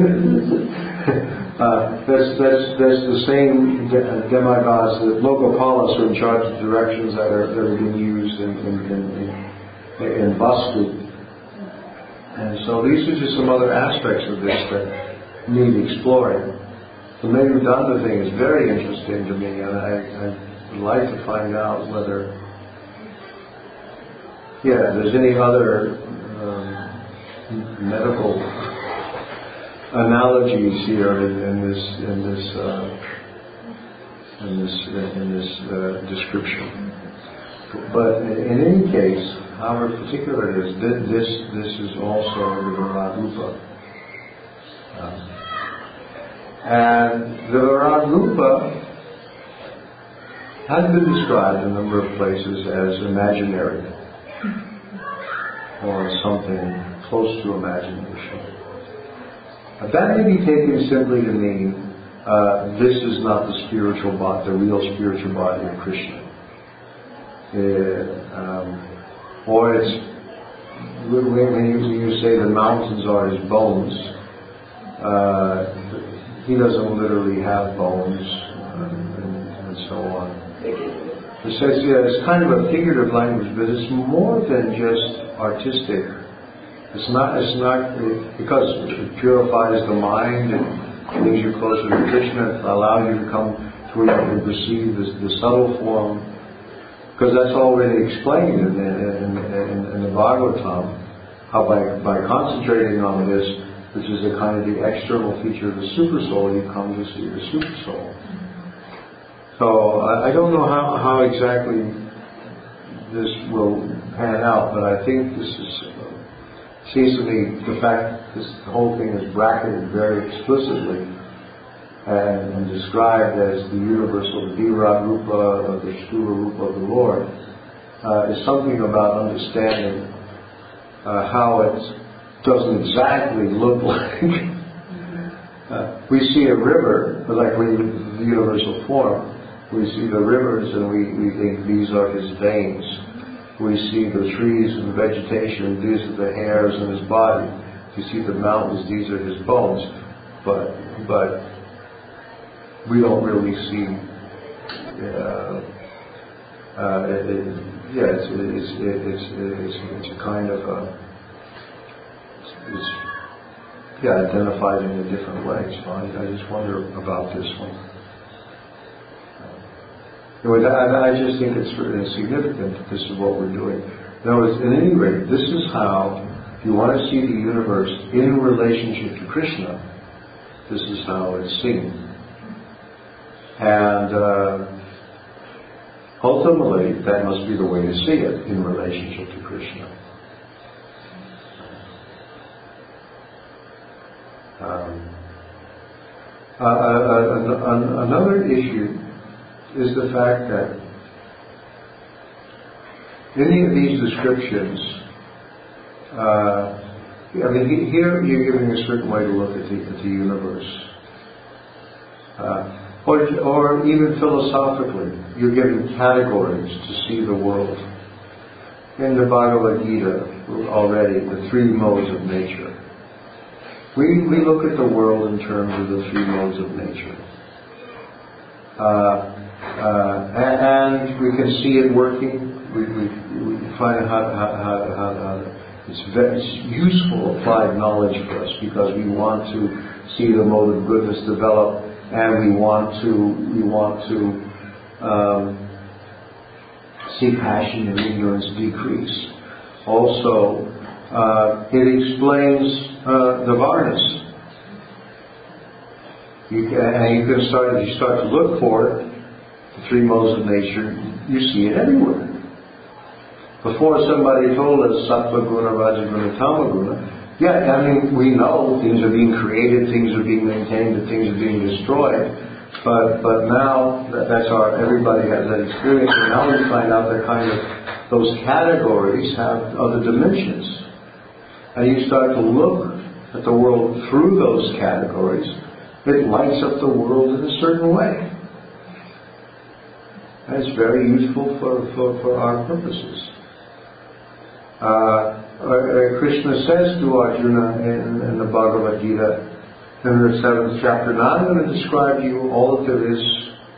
uh, that's, that's, that's the same de- demigods that Logopalas are in charge of directions that are, that are being used in, in, in, in, in Vastu. And so these are just some other aspects of this that need exploring. The Merudanda thing is very interesting to me, and I, I would like to find out whether, yeah, there's any other um, medical analogies here in, in this in this uh, in this uh, in this uh, description. But in any case, however particular it is, this this is also the Virat Rupa. Uh, And the Virat Rupa has been described in a number of places as imaginary, or something close to imagination. But that may be taken simply to mean uh, this is not the spiritual body, the real spiritual body of Krishna. Uh, um, or it's, when you, when you say the mountains are his bones, uh, he doesn't literally have bones, uh, and, and so on. It says, yeah, it's kind of a figurative language, but it's more than just artistic. It's not, it's not, it, because it purifies the mind, it brings you closer to Krishna, it allows you to come to where you can perceive this, the subtle form. Because that's already explained in, in, in, in the Bhagavatam, how by, by concentrating on this, which is a kind of the external feature of the super soul, you come to see the super soul. So I, I don't know how, how exactly this will pan out, but I think this is, uh, seems to me the fact this the whole thing is bracketed very explicitly and, and described as the universal Virat Rupa, or the Sthula Rupa of the Lord, uh, is something about understanding uh, how it doesn't exactly look like. uh, we see a river, like we, the universal form. We see the rivers and we, we think these are his veins. We see the trees and vegetation, these are the hairs in his body. We see the mountains, these are his bones. But but we don't really see. Uh, uh, it, it, yeah, it's it's it's it's it's a kind of a, it's yeah identified in a different way. So I, I just wonder about this one. Anyway, I, I just think it's significant that this is what we're doing. Now, at any rate, this is how, if you want to see the universe in relationship to Krishna, this is how it's seen. And uh, ultimately, that must be the way to see it, in relationship to Krishna. Um, uh, uh, uh, another issue is the fact that any of these descriptions, uh, I mean, here you're giving a certain way to look at the, at the universe. Uh, or, or even philosophically, you're giving categories to see the world. In the Bhagavad Gita, already, the three modes of nature. We, we look at the world in terms of the three modes of nature. Uh, Uh, and we can see it working. We, we, we find how, how, how, how, how it's, very, it's useful applied knowledge for us because we want to see the mode of goodness develop, and we want to we want to um, see passion and ignorance decrease. Also, uh, it explains uh, the varnas. You can, and you can start if you start to look for it. The three modes of nature, you see it everywhere. Before somebody told us Sattva Guna, Raja Guna, Tama Guna, yeah, I mean, we know things are being created, things are being maintained, and things are being destroyed. But but now that, that's our everybody has that experience, and now we find out that kind of those categories have other dimensions, and you start to look at the world through those categories. It lights up the world in a certain way. And it's very useful for, for, for our purposes. Uh, uh, Krishna says to Arjuna in, in the Bhagavad Gita, in the seventh chapter, now I'm going to describe to you all that there is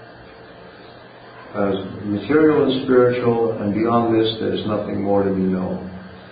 as material and spiritual, and beyond this there is nothing more to be known.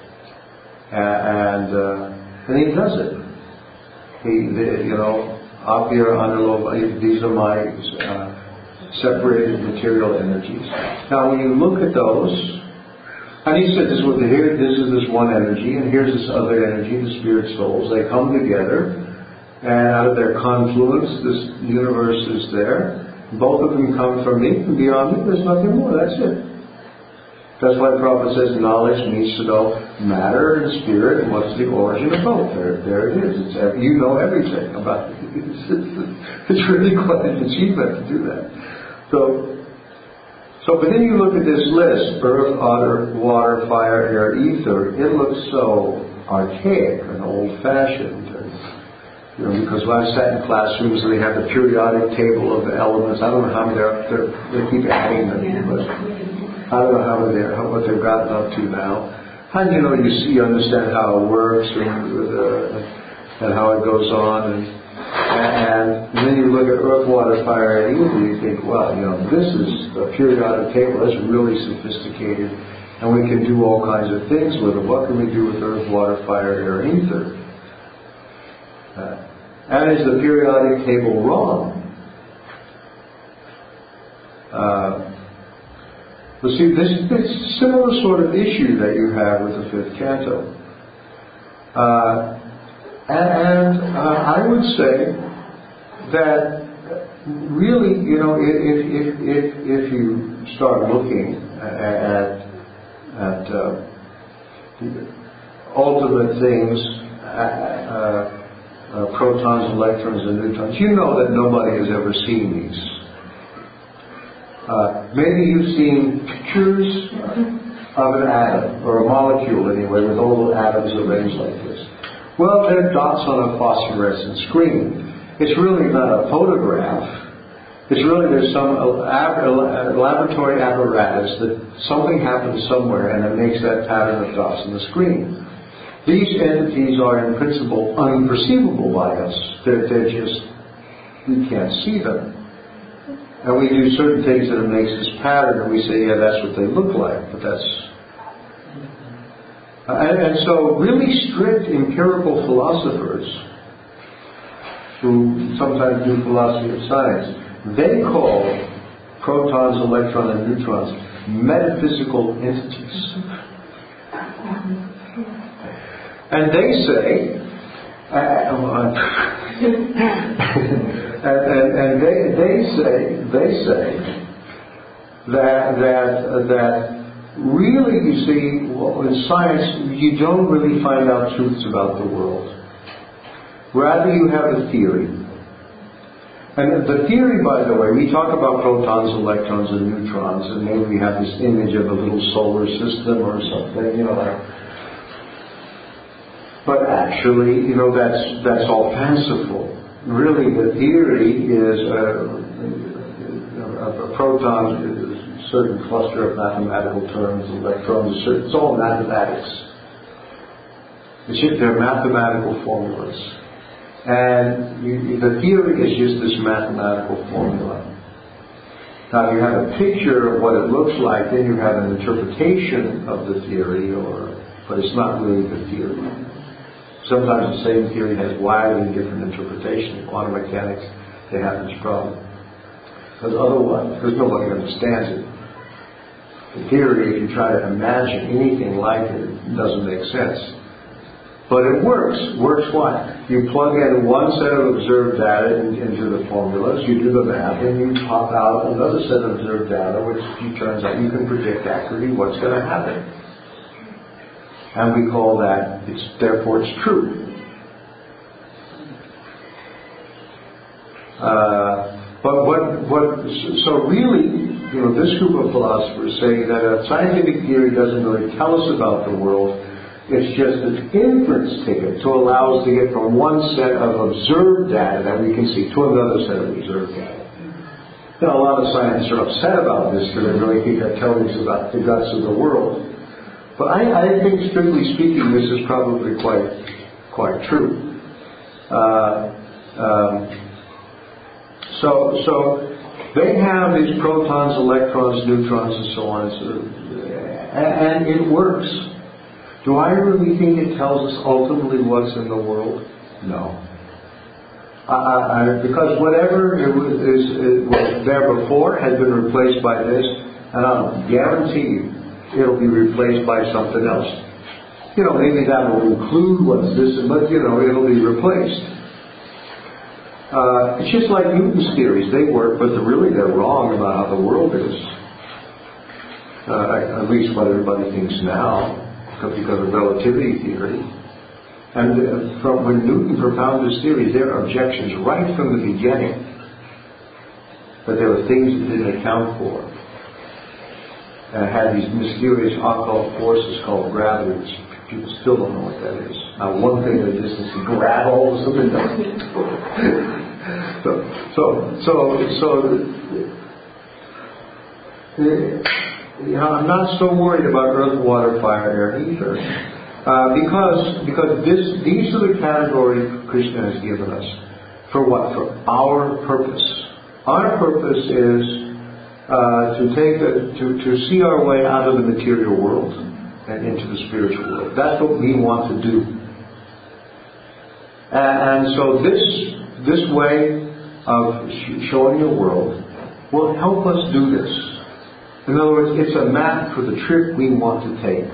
And uh, and he does it. He, the, you know, Apya, Anulova, these are my uh, separated material energies. Now, when you look at those, and he said, "This was here. This is this one energy, and here's this other energy, the spirit souls. They come together, and out of their confluence, this universe is there. Both of them come from me, and beyond me, there's nothing more. That's it." That's why Prabhupada says knowledge needs to know matter and spirit, and what's the origin of both. There, there it is. It's, you know everything about it. It's, it's, it's really quite an achievement to do that. So, so, but then you look at this list: earth, water, water, fire, air, ether. It looks so archaic and old-fashioned. And, You know, because when I've sat in classrooms and they have the periodic table of the elements, I don't know how many they're, they're, they keep adding them, but I don't know how many they're, how, what they've gotten up to now. And you know, you see, you understand how it works and, uh, and how it goes on, and, and then you look at earth, water, fire, and ether, and you think, well, you know, this is a periodic table. That's really sophisticated, and we can do all kinds of things with it. What can we do with earth, water, fire, air, and ether? Uh, and is the periodic table wrong? Uh, but see, this is a similar sort of issue that you have with the fifth canto. Uh, and and uh, I would say that really, you know, if if if, if you start looking at at uh, ultimate things. Uh, Uh, protons, electrons, and neutrons. You know that nobody has ever seen these. Uh, maybe you've seen pictures of an atom, or a molecule anyway, with all the atoms arranged like this. Well, they're dots on a phosphorescent screen. It's really not a photograph. It's really there's some laboratory apparatus that something happens somewhere and it makes that pattern of dots on the screen. These entities are in principle unperceivable by us. They're, they're just, we can't see them. And we do certain things that it makes this pattern and we say, yeah, that's what they look like, but that's... Uh, and, and so really strict empirical philosophers who sometimes do philosophy of science, they call protons, electrons, and neutrons metaphysical entities. And they say, uh, and, and, and they, they say, they say that that that really, you see, well, in science, you don't really find out truths about the world. Rather, you have a theory. And the theory, by the way, we talk about protons, electrons, and neutrons, and maybe we have this image of a little solar system or something, you know, like. But actually, you know, that's that's all fanciful. Really, the theory is a, a, a proton is a certain cluster of mathematical terms, electrons, it's all mathematics. It's just, they're mathematical formulas. And you, the theory is just this mathematical formula. Now, you have a picture of what it looks like, then you have an interpretation of the theory, or but it's not really the theory. Sometimes the same theory has widely different interpretation. In quantum mechanics, they have this problem. Because otherwise, because nobody understands it. The theory, if you try to imagine anything like it, it doesn't make sense. But it works. Works what? You plug in one set of observed data in, into the formulas, you do the math, and you pop out another set of observed data, which it turns out you can predict accurately what's going to happen. And we call that, it's, therefore it's true. Uh, but what, what, so really, you know, this group of philosophers say that a scientific theory doesn't really tell us about the world. It's just an inference ticket to allow us to get from one set of observed data that we can see to another set of observed data. Now, a lot of scientists are upset about this because they really think that telling us about the guts of the world. But I, I think, strictly speaking, this is probably quite, quite true. Uh, um, so, so they have these protons, electrons, neutrons, and so on, so, and, and it works. Do I really think it tells us ultimately what's in the world? No. I, I, because whatever it was, is, it was there before has been replaced by this, and I'll guarantee you, it'll be replaced by something else. You know, maybe that will include what's this, but you know, it'll be replaced. Uh, it's just like Newton's theories. They work, but they're really they're wrong about how the world is. Uh, at least what everybody thinks now, because of relativity theory. And uh, from when Newton propounded his theories, there are objections right from the beginning. But there were things that didn't account for. And had these mysterious occult forces called gravities, People still don't know what that is. Now, one thing that just is grab all of something else. so, so, so, so, you know, I'm not so worried about earth, water, fire, air, ether, uh, because because this these are the categories Krishna has given us. For what? For our purpose. Our purpose is uh, to take a, to to see our way out of the material world and into the spiritual world. That's what we want to do. And, and so this this way of sh- showing the world will help us do this. In other words, it's a map for the trip we want to take.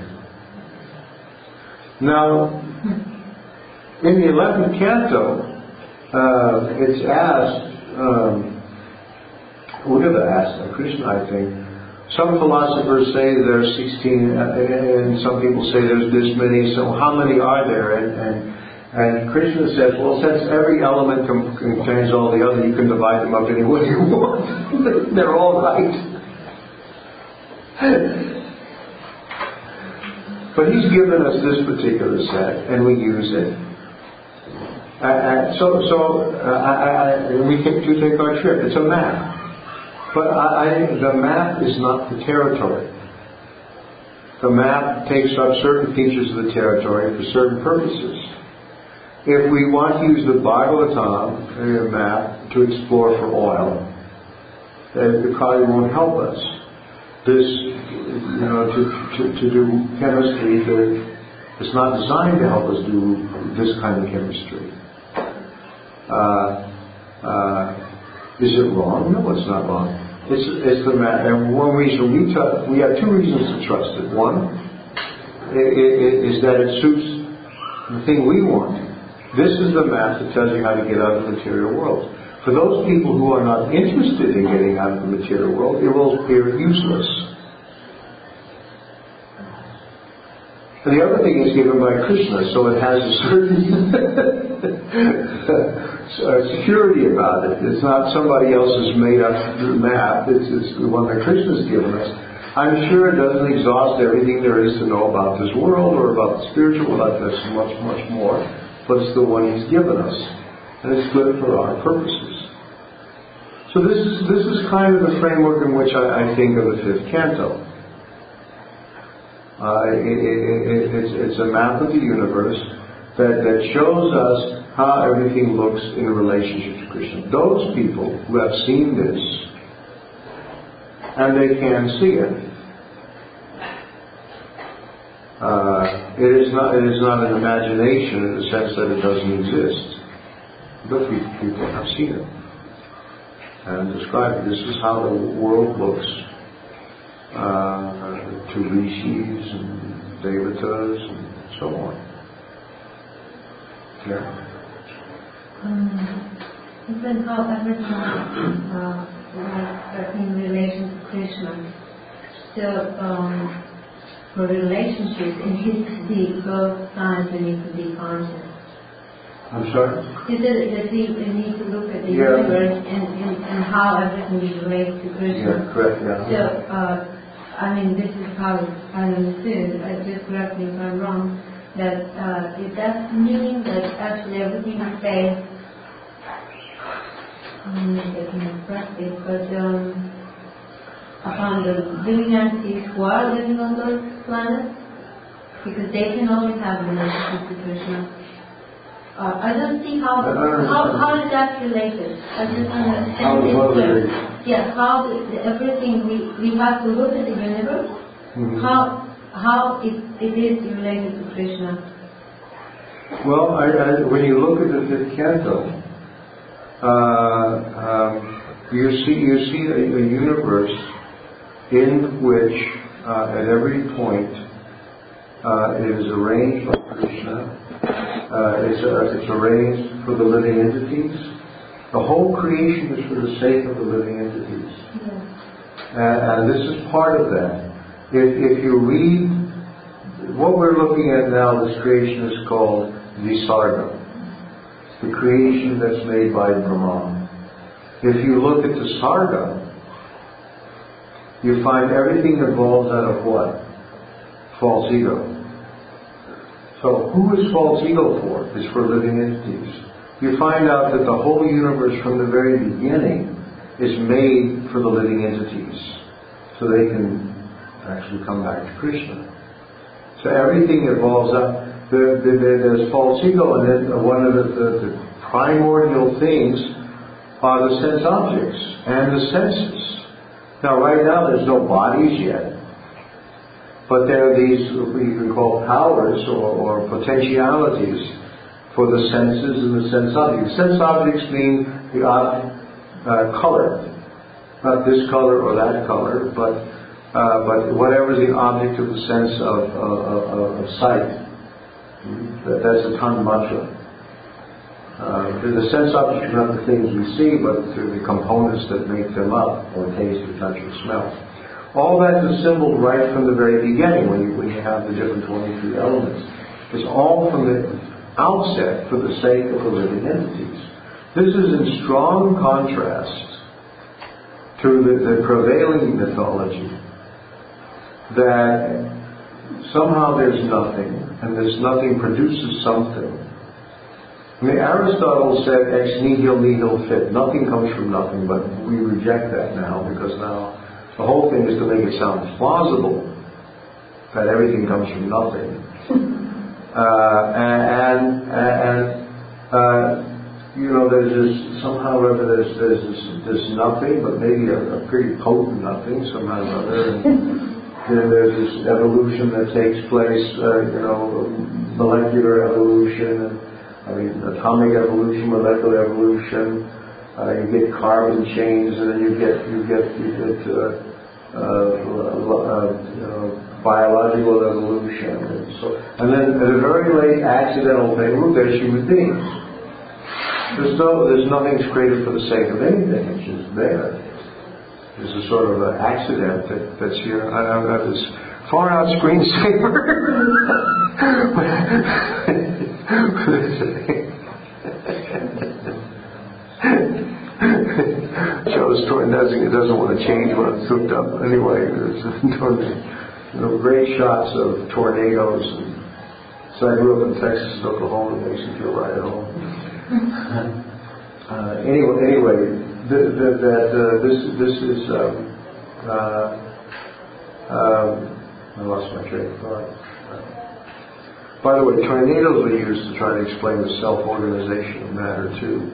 Now, in the eleventh canto, uh, it's asked, um, Uddhava asked Krishna, I think. Some philosophers say there's sixteen, uh, and some people say there's this many, so how many are there? And, and, and Krishna says, well, since every element com- contains all the other, you can divide them up any way you want. They're all right. But He's given us this particular set, and we use it. Uh, uh, so so uh, I, I, we take, to take our trip. It's a map. But I, I, the map is not the territory. The map takes up certain features of the territory for certain purposes. If we want to use the Bhagavatam uh, map to explore for oil, uh, it probably won't help us. This, you know, to, to, to do chemistry, the, it's not designed to help us do this kind of chemistry. Uh, uh, Is it wrong? No, it's not wrong. It's it's the matter. And one reason we t- we have two reasons to trust it. One it, it, is that it suits the thing we want. This is the map that tells you how to get out of the material world. For those people who are not interested in getting out of the material world, it will appear useless. And the other thing is given by Krishna, so it has a certain security about it. It's not somebody else's made up map. It's, it's the one that Krishna's given us. I'm sure it doesn't exhaust everything there is to know about this world or about the spiritual life. There's much, much more. But it's the one He's given us. And it's good for our purposes. So this is, this is kind of the framework in which I, I think of the fifth canto. Uh, it, it, it, it's, it's a map of the universe that, that shows us how everything looks in relationship to Krishna. Those people who have seen this, and they can see it, uh, it is not it is not an imagination in the sense that it doesn't exist. But people have seen it and described it. This is how the world looks. Uh, to rishis and devatas and so on. Yeah. Um, then how everything uh, like in relation to Krishna. So um, for relationships, it needs to be both sides. It needs to be conscious. I'm sorry? You said that we need to look at the yeah. universe and, and, and how everything is related to Krishna. Yeah, correct. Yeah. So. Uh, I mean, this is how I understood, uh, just correct me if I'm wrong, that uh, it does mean that actually everything is based, I don't know if I can express this, but um, upon the living entities who are living on those planets, because they can always have relationship to Krishna. Uh, I don't see how, how, how is that related. I just understand this. Yeah, how the, the, everything we, we have to look at the universe, mm-hmm. how how it, it is related to Krishna. Well, I, I, when you look at the fifth canto, uh, um, you see you see a, a universe in which uh, at every point uh, it is arranged by Krishna. Uh, it's, uh, it's arranged for the living entities. The whole creation is for the sake of the living entities. Yeah. And, and this is part of that. If, if you read, what we're looking at now, this creation is called Visarga. The creation that's made by Brahma. If you look at the Sarga, you find everything evolves out of what? False ego. So who is false ego for? It's for living entities. You find out that the whole universe from the very beginning is made for the living entities, so they can actually come back to Krishna. So everything evolves up. There, there, there's false ego, and then one of the, the, the primordial things are the sense objects and the senses. Now, right now, there's no bodies yet. But there are these, we can call powers or, or potentialities for the senses and the sense objects. Sense objects mean the uh, uh, color, not this color or that color, but uh, but whatever is the object of the sense of, of, of, of sight. That, that's the Tan Matra. Uh, the sense objects are not the things we see, but the components that make them up, or taste, or touch, or smell. All that is assembled right from the very beginning when you, when you have the different twenty-three elements. It's all from the outset for the sake of the living entities. This is in strong contrast to the, the prevailing mythology that somehow there's nothing, and this nothing produces something. I mean, Aristotle said ex nihilo nihil fit. Nothing comes from nothing, but we reject that now because now the whole thing is to make it sound plausible that everything comes from nothing. Uh, and, and, and uh, you know, there's this, somehow or other, there's, there's this, this nothing, but maybe a, a pretty potent nothing, somehow or other. And then there's this evolution that takes place, uh, you know, molecular evolution, and, I mean, atomic evolution, molecular evolution. Uh, you get carbon chains, and then you get, you get, you get, uh, Uh, uh, you know, biological evolution, and so, and then at a very late accidental thing, look, there's human beings. There's no, there's nothing created for the sake of anything. It's just there. There's a sort of an accident that, that's here. I, I have this far out screensaver. Shows doesn't it doesn't want to change when it's hooked up. Anyway, there's you know, great shots of tornadoes. And, so I grew up in Texas and Oklahoma. It makes you feel right at home. uh, anyway, anyway, the, the, that uh, this this is. Um, uh, um, I lost my train of thought. By the way, tornadoes are used to try to explain the self-organization of matter too.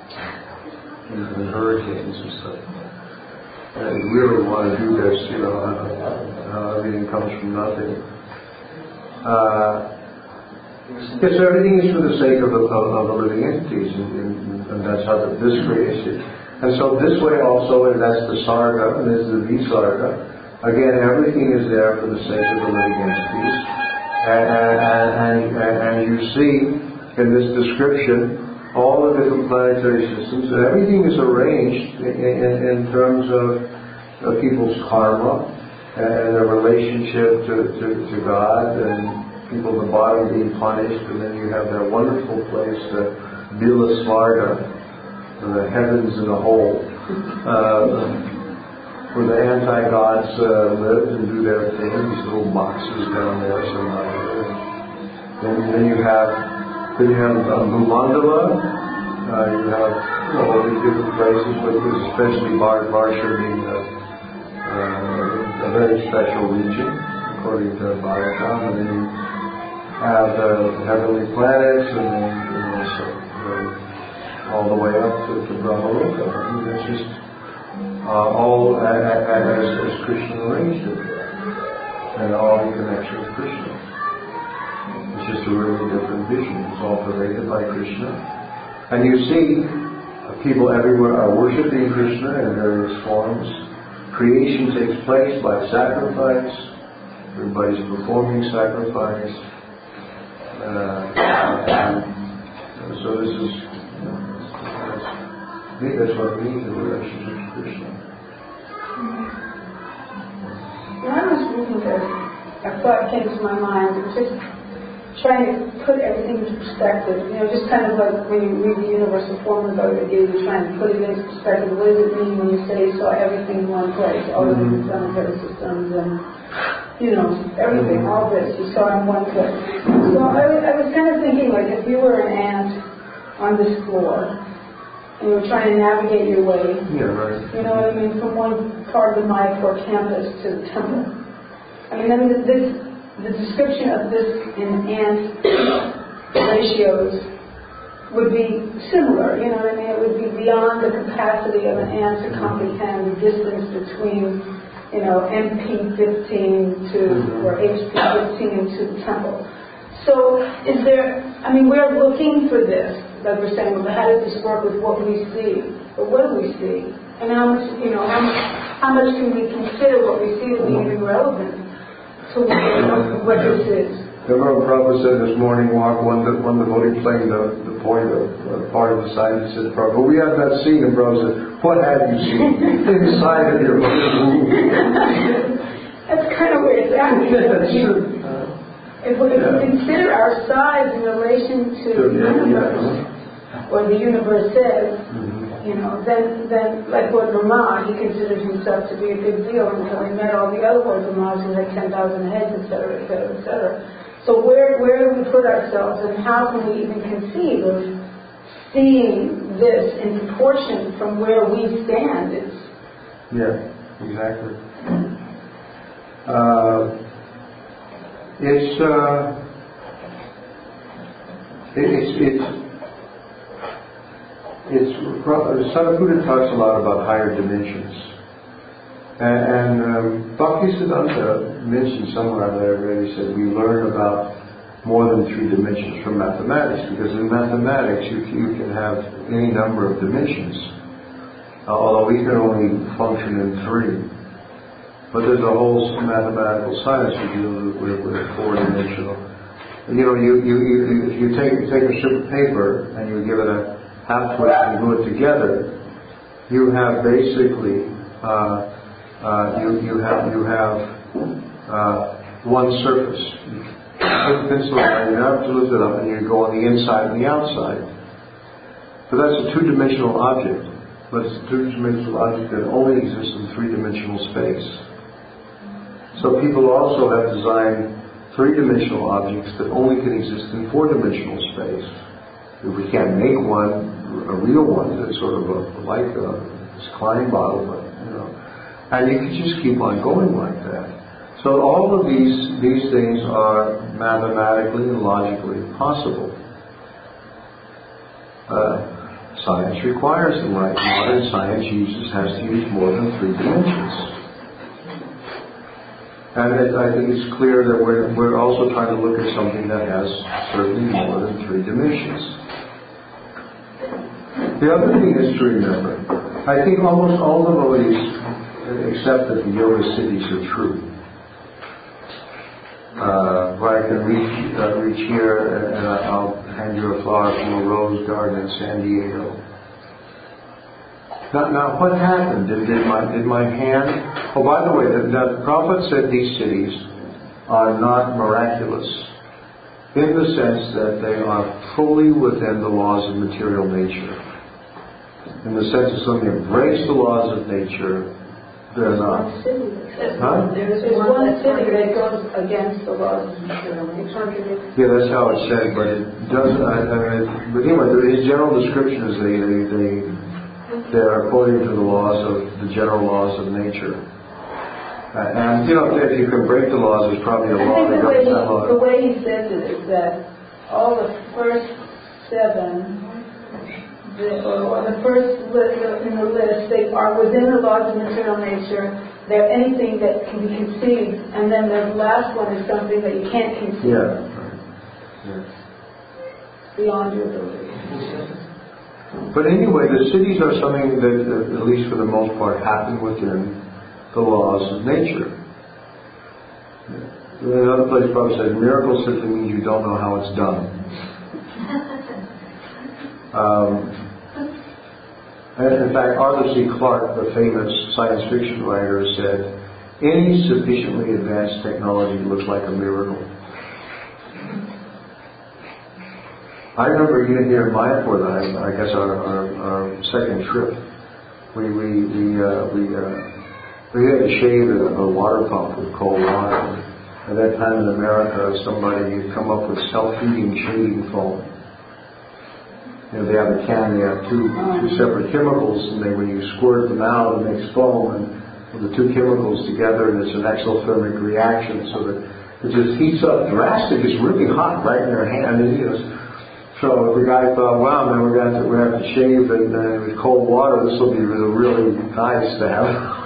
And hurricanes and stuff. And you really want to do this, you know, how everything comes from nothing. Uh, yes, so everything is for the sake of the, of, of the living entities, and, and, and that's how the, this creates it. And so this way also, and that's the Sarga, and this is the Visarga. Again, everything is there for the sake of the living entities. And, and, and, and you see in this description all the different planetary systems, and everything is arranged in, in, in terms of, of people's karma and their relationship to, to, to God, and people at the bottom being punished, and then you have that wonderful place, the Bila Svarga, the heavens in a hole, uh, where the anti-gods uh, live and do their thing, these little boxes down there somewhere. Then, then you have Then you have uh, Bhumandala, uh, you have you know, all these different places, but especially Bharsha being a, uh, a very special region, according to Bhagavatam. And then you have uh, the heavenly planets, and then you know, so, uh, all the way up to, to Brahmaloka. I mean, it's just uh, all as, as Krishna arranged it, and all in connection with Krishna. It's just a really different vision. It's all pervaded by Krishna. And you see, people everywhere are worshipping Krishna in various forms. Creation takes place by sacrifice. Everybody's performing sacrifice. Uh, and so this is, you know, I think that's what it means in relationship to Krishna. When I was reading this, a thought came to my mind. It was just trying to put everything into perspective. You know, just kind of like when you read the universal formula about it, you're trying to put it into perspective. What does it mean when you say you saw everything in one place, all the mm-hmm. planetary systems and, you know, everything, all this, you saw in one place. So I, I was kind of thinking, like, if you were an ant on this floor, and you were trying to navigate your way, yeah, right. you know what I mean, from one part of the Mayapur campus to the temple. I mean, then this, the description of this in ant ratios would be similar, you know what I mean? It would be beyond the capacity of an ant to comprehend the distance between, you know, M P fifteen to, mm-hmm. or H P fifteen to the temple. So is there, I mean, we're looking for this, like we're saying, well, how does this work with what we see? But what do we see? And how much, you know, how much, how much can we consider what we see to be even relevant to what, what this is? Remember Prabhupada said this morning walk, one, one devotee playing the, the point of uh, part of the science, he said, Prabhupada, we have not seen, and Prabhupada said, what have you seen inside of your mother's womb? That's kind of where it's at. That's true. If we yeah. consider our size in relation to so, the yeah, universe, yeah. or the universe says, mm-hmm. you know, then, then like Lord Brahma, he considered himself to be a big deal until he met all the other Lord Brahmas who had ten thousand heads, et cetera, et cetera, et cetera. So where, where do we put ourselves, and how can we even conceive of seeing this in proportion from where we stand? It's yeah, exactly. Uh, It's, uh, it, it's, it's, it's, Sadhguru talks a lot about higher dimensions. And, and um, Bhaktisiddhanta mentioned somewhere that I read, he said, we learn about more than three dimensions from mathematics, because in mathematics you, you can have any number of dimensions, uh, although we can only function in three. But there's a whole mathematical science that deals with, with four-dimensional. You know, you, you, you, if you take, you take a strip of paper and you give it a half twist and glue it together, you have basically, uh, uh, you, you have, you have uh, one surface. You take a pencil and you have to lift it up and you go on the inside and the outside. But that's a two-dimensional object. But it's a two-dimensional object that only exists in three-dimensional space. So people also have designed three-dimensional objects that only can exist in four-dimensional space. If we can't make one, a real one, that's sort of a, like a this Klein bottle, but you know, and you can just keep on going like that. So all of these these things are mathematically and logically possible. Uh, science requires them, right? Modern science uses has to use more than three dimensions. And it, I think it's clear that we're, we're also trying to look at something that has certainly more than three dimensions. The other thing is to remember, I think almost all devotees accept that the yoga cities are true. Uh, where I can reach, uh, reach here and I'll hand you a flower from a rose garden in San Diego. Now, now what happened? Did, did my did my hand? Oh, by the way, the, the Prophet said these cities are not miraculous in the sense that they are fully within the laws of material nature. In the sense that something that breaks the laws of nature, they're not. Huh? There's one city that goes against the laws of material nature. Yeah, that's how it's said, but it doesn't. I, I mean, but anyway, his general description is they they. they They are according to the laws of the general laws of nature, uh, and you know if you can break the laws, there's probably a law I think that the way, he, that law. the way he says it is that all the first seven, the, or the first list in the list, they are within the laws of material nature. They're anything that can be conceived, and then the last one is something that you can't conceive. Yeah. yeah. Beyond your ability. But anyway, the cities are something that, uh, at least for the most part, happen within the laws of nature. In another place, Prabhupada said, miracle simply means you don't know how it's done. um, and in fact, Arthur C. Clarke, the famous science fiction writer, said, any sufficiently advanced technology looks like a miracle. I remember even here in Mayapur, I, I guess our, our, our second trip, we we we uh, we uh, we had to shave a, a water pump with cold water. At that time in America, somebody had come up with self-heating shaving foam. You know, they have a can, they have two two separate chemicals, and they, when you squirt them out, it makes foam, and with the two chemicals together, and it's an exothermic reaction, so that it just heats up drastic. It's really hot right in their hand. And, you know, so the guy thought, wow, man, we're going to we have to shave it uh, with cold water. This will be really, really nice to have.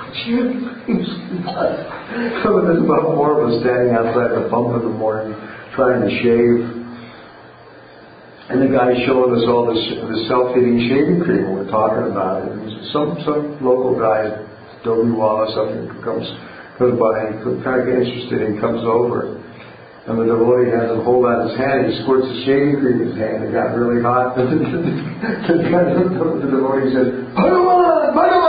So there's about four of us standing outside the pump in the morning trying to shave. And the guy's showing us all this, this self-heating shaving cream, and we're talking about it. And some some local guy, Dobie Wallace, something comes comes by, and he kind of gets interested, and he comes over. And the devotee has him hold out his hand, he squirts the shaving cream in his hand, it got really hot. And the, the, the, the devotee says, Bhagavan!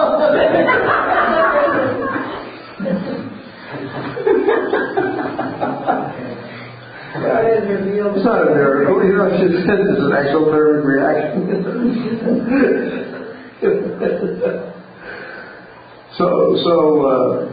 It's not a miracle, you know, it's just it's an exothermic reaction. so, so, uh,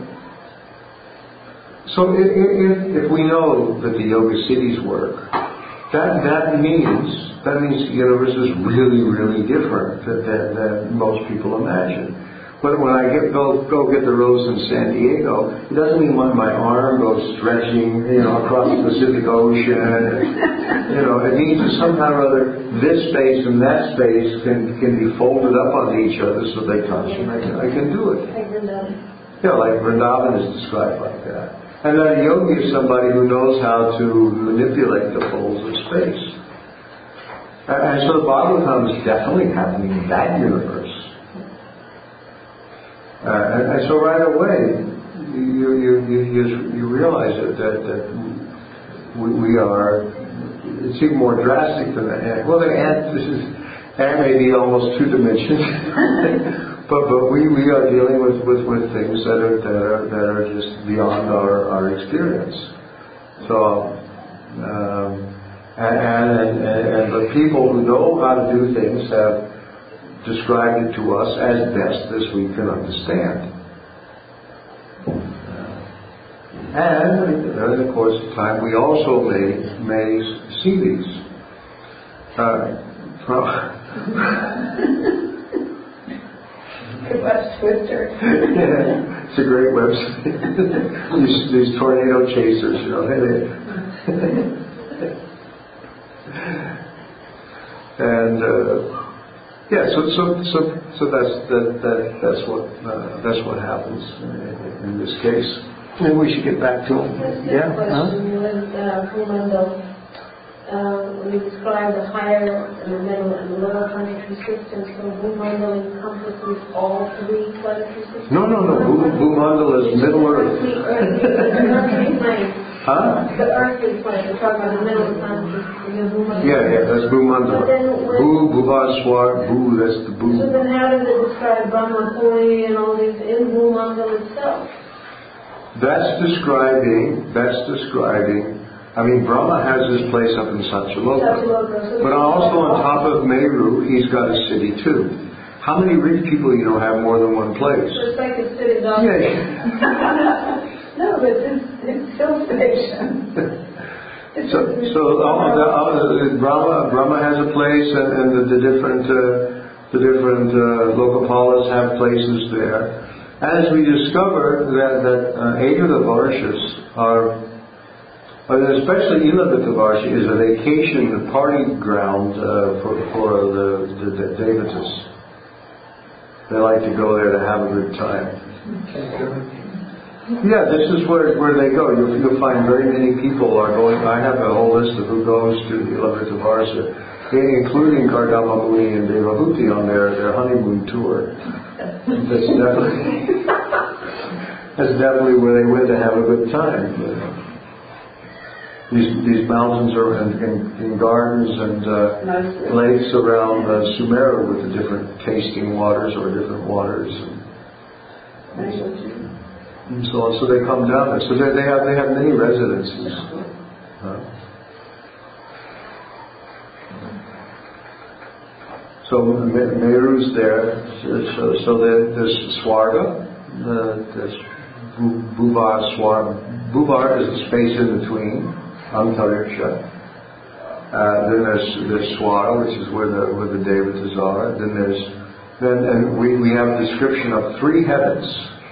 so if, if, if we know that the yoga cities work, that that means that means the universe is really, really different than, than, than most people imagine. But when I get, go go get the rose in San Diego, it doesn't mean when my arm goes stretching, you know, across the Pacific Ocean. You know, it means that somehow or other this space and that space can can be folded up onto each other so they touch, and I can, I can do it. Yeah, like Vrindavan is described like that. And then a yogi is somebody who knows how to manipulate the folds of space. And so the Bhagavatam is definitely happening in that universe. Uh, and, and so right away, you you you you, you realize that that, that we, we are. It's even more drastic than the ant. Well, the ant this is ant may be almost two dimensions, but but we, we are dealing with, with, with things that are that are that are just beyond our, our experience. So, um, and, and and and the people who know how to do things have described it to us as best as we can understand. And in the course of time, we also may, may see these. Uh, from Web Twister. Yeah, it's a great website. these, these tornado chasers, you know. and uh, Yeah, so so so so that's that, that that's what uh, that's what happens in, in this case. Maybe we should get back to him. Yeah. Question huh? with uh, Bhumandal. Uh, when you describe the higher and the middle and the lower planetary systems, so Bhumandal encompasses all three planetary systems. No, no, no. Bhumandal is Middle Earth. The earthly planet. Huh? The earthly planet. We're talking about the middle planet. Yeah, yeah, that's Bhumandala. Bhu, Bhuvaswar, Bhu, that's the Bhu. So then how does it describe Brahmapuri and all these in Bhumandala itself? That's describing, that's describing, I mean, Brahma has his place up in Satyaloka. Satyaloka. But also on top of Meru, he's got a city too. How many rich people you know have more than one place? It's like a city dog. Yeah. No, but it's, it's hill station. So, so all the, all the, Brahma, Brahma has a place, and, and the, the different, uh, the different uh, Lokapalas have places there. As we discover that that uh, eight of the Varshas are, and especially Ilavita Varsha is a vacation, a party ground uh, for for the, the, the Devatas. They like to go there to have a good time. Yeah, this is where where they go. You'll, you'll find very many people are going. I have a whole list of who goes to Ilavita Varsha, including Kardama Muni and Devahuti on their, their honeymoon tour. That's definitely that's definitely where they went to have a good time. These these mountains are and, and, and gardens and uh, nice. lakes around uh, Sumeru with the different tasting waters or different waters. And, and so on. So they come down there. So they, they have they have many residences. Huh? So Me- Meru's there. So, so there, there's Swarga. The, there's Bhuvar, Swarga. Bhuvar is the space in between, Antariksha. Uh, then there's there's Swara, which is where the where the Devatas are. Then there's then and we, we have a description of three heavens: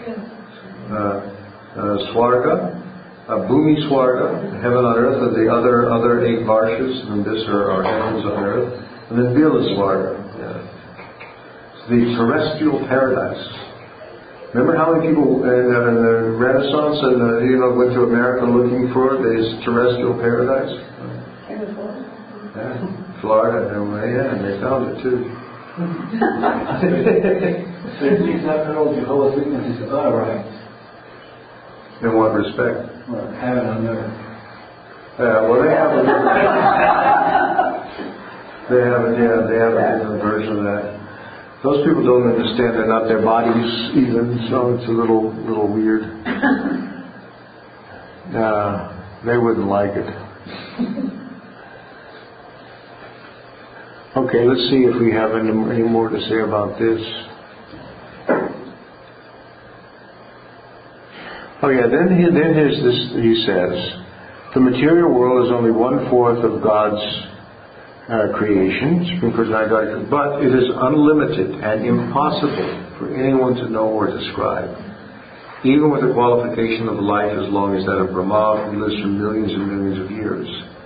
uh, uh, Swarga, uh, Bhumi Swarga, heaven on earth, and the other other eight varshas, and this are our heavens on earth, and then Bila Swarga, yeah. The terrestrial paradise. Remember how many people in, uh, in the Renaissance and uh, you know went to America looking for this terrestrial paradise? Yeah, Florida, and yeah, and they found it too. So it seems that all Jehovah's Witnesses are right. In what respect? Well, heaven and earth. Uh, well, they have a they have a, yeah, they have a different version of that. Those people don't understand they're not their bodies even, so it's a little little weird. Uh, they wouldn't like it. Okay, let's see if we have any, any more to say about this. Oh yeah, then he, then here's this, he says, the material world is only one-fourth of God's uh, creation, but it is unlimited and impossible for anyone to know or describe, even with the qualification of life as long as that of Brahma, who lives for millions and millions of years.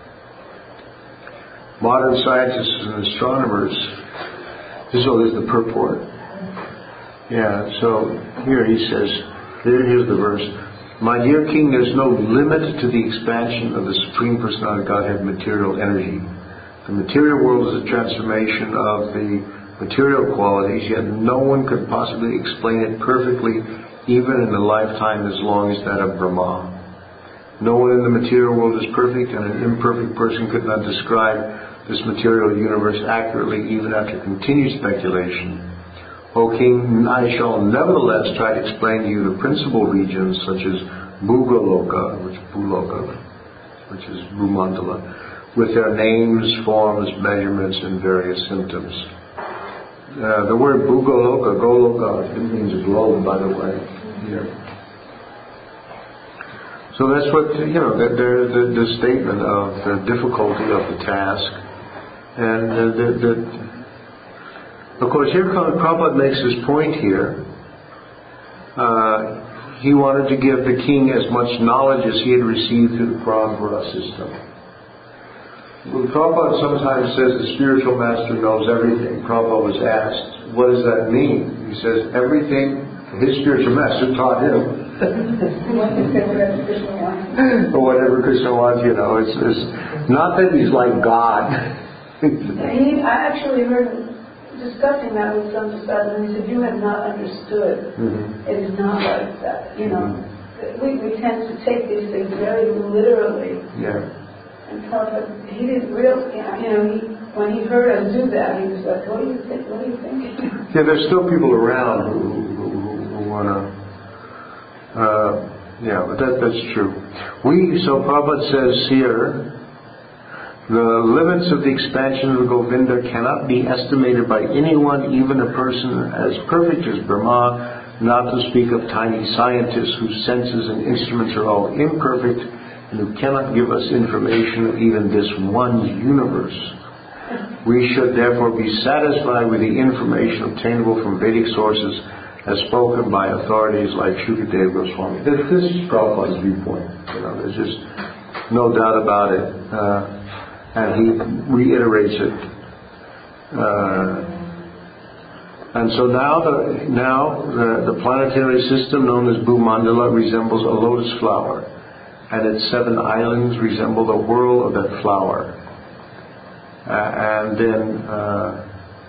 Modern scientists and astronomers, this is the purport. Yeah, so here he says, here, here's the verse. My dear King, there's no limit to the expansion of the Supreme Personality of Godhead material energy. The material world is a transformation of the material qualities, yet no one could possibly explain it perfectly, even in a lifetime as long as that of Brahma. No one in the material world is perfect, and an imperfect person could not describe this material universe accurately even after continued speculation. O King, I shall nevertheless try to explain to you the principal regions such as Bhugaloka, which Bhuloka, which is Bhumandala, with their names, forms, measurements, and various symptoms. Uh, the word Bhugaloka, Goloka, it means globe, by the way. Here. So that's what, you know, the, the, the statement of the difficulty of the task. And uh, the, the, of course, here Prabhupada makes his point here. Uh, he wanted to give the king as much knowledge as he had received through the Parampara system. Well, Prabhupada sometimes says the spiritual master knows everything. Prabhupada was asked, what does that mean? He says, everything his spiritual master taught him. Or whatever Krishna wants, you know. It's, it's not that he's like God. he, I actually heard him discussing that with some disciples, and he said, you have not understood. Mm-hmm. It is not like that. You know, mm-hmm. we, we tend to take these things very literally. Yeah. And Prabhupada, he didn't realize, you know, he, when he heard us do that, he was like, what do you think? What do you think? Yeah, there's still people around who, who, who, who want to, uh, yeah, but that, that's true. We, so Prabhupada says here, the limits of the expansion of the Govinda cannot be estimated by anyone, even a person as perfect as Brahma, not to speak of tiny scientists whose senses and instruments are all imperfect and who cannot give us information of even this one universe. We should therefore be satisfied with the information obtainable from Vedic sources as spoken by authorities like Shukadeva Goswami. This, this is Prabhupada's viewpoint. You know, there's just no doubt about it. Uh, and he reiterates it. Uh, and so now the now the, the planetary system known as Bhumandala resembles a lotus flower, and its seven islands resemble the whirl of that flower. Uh, and then uh,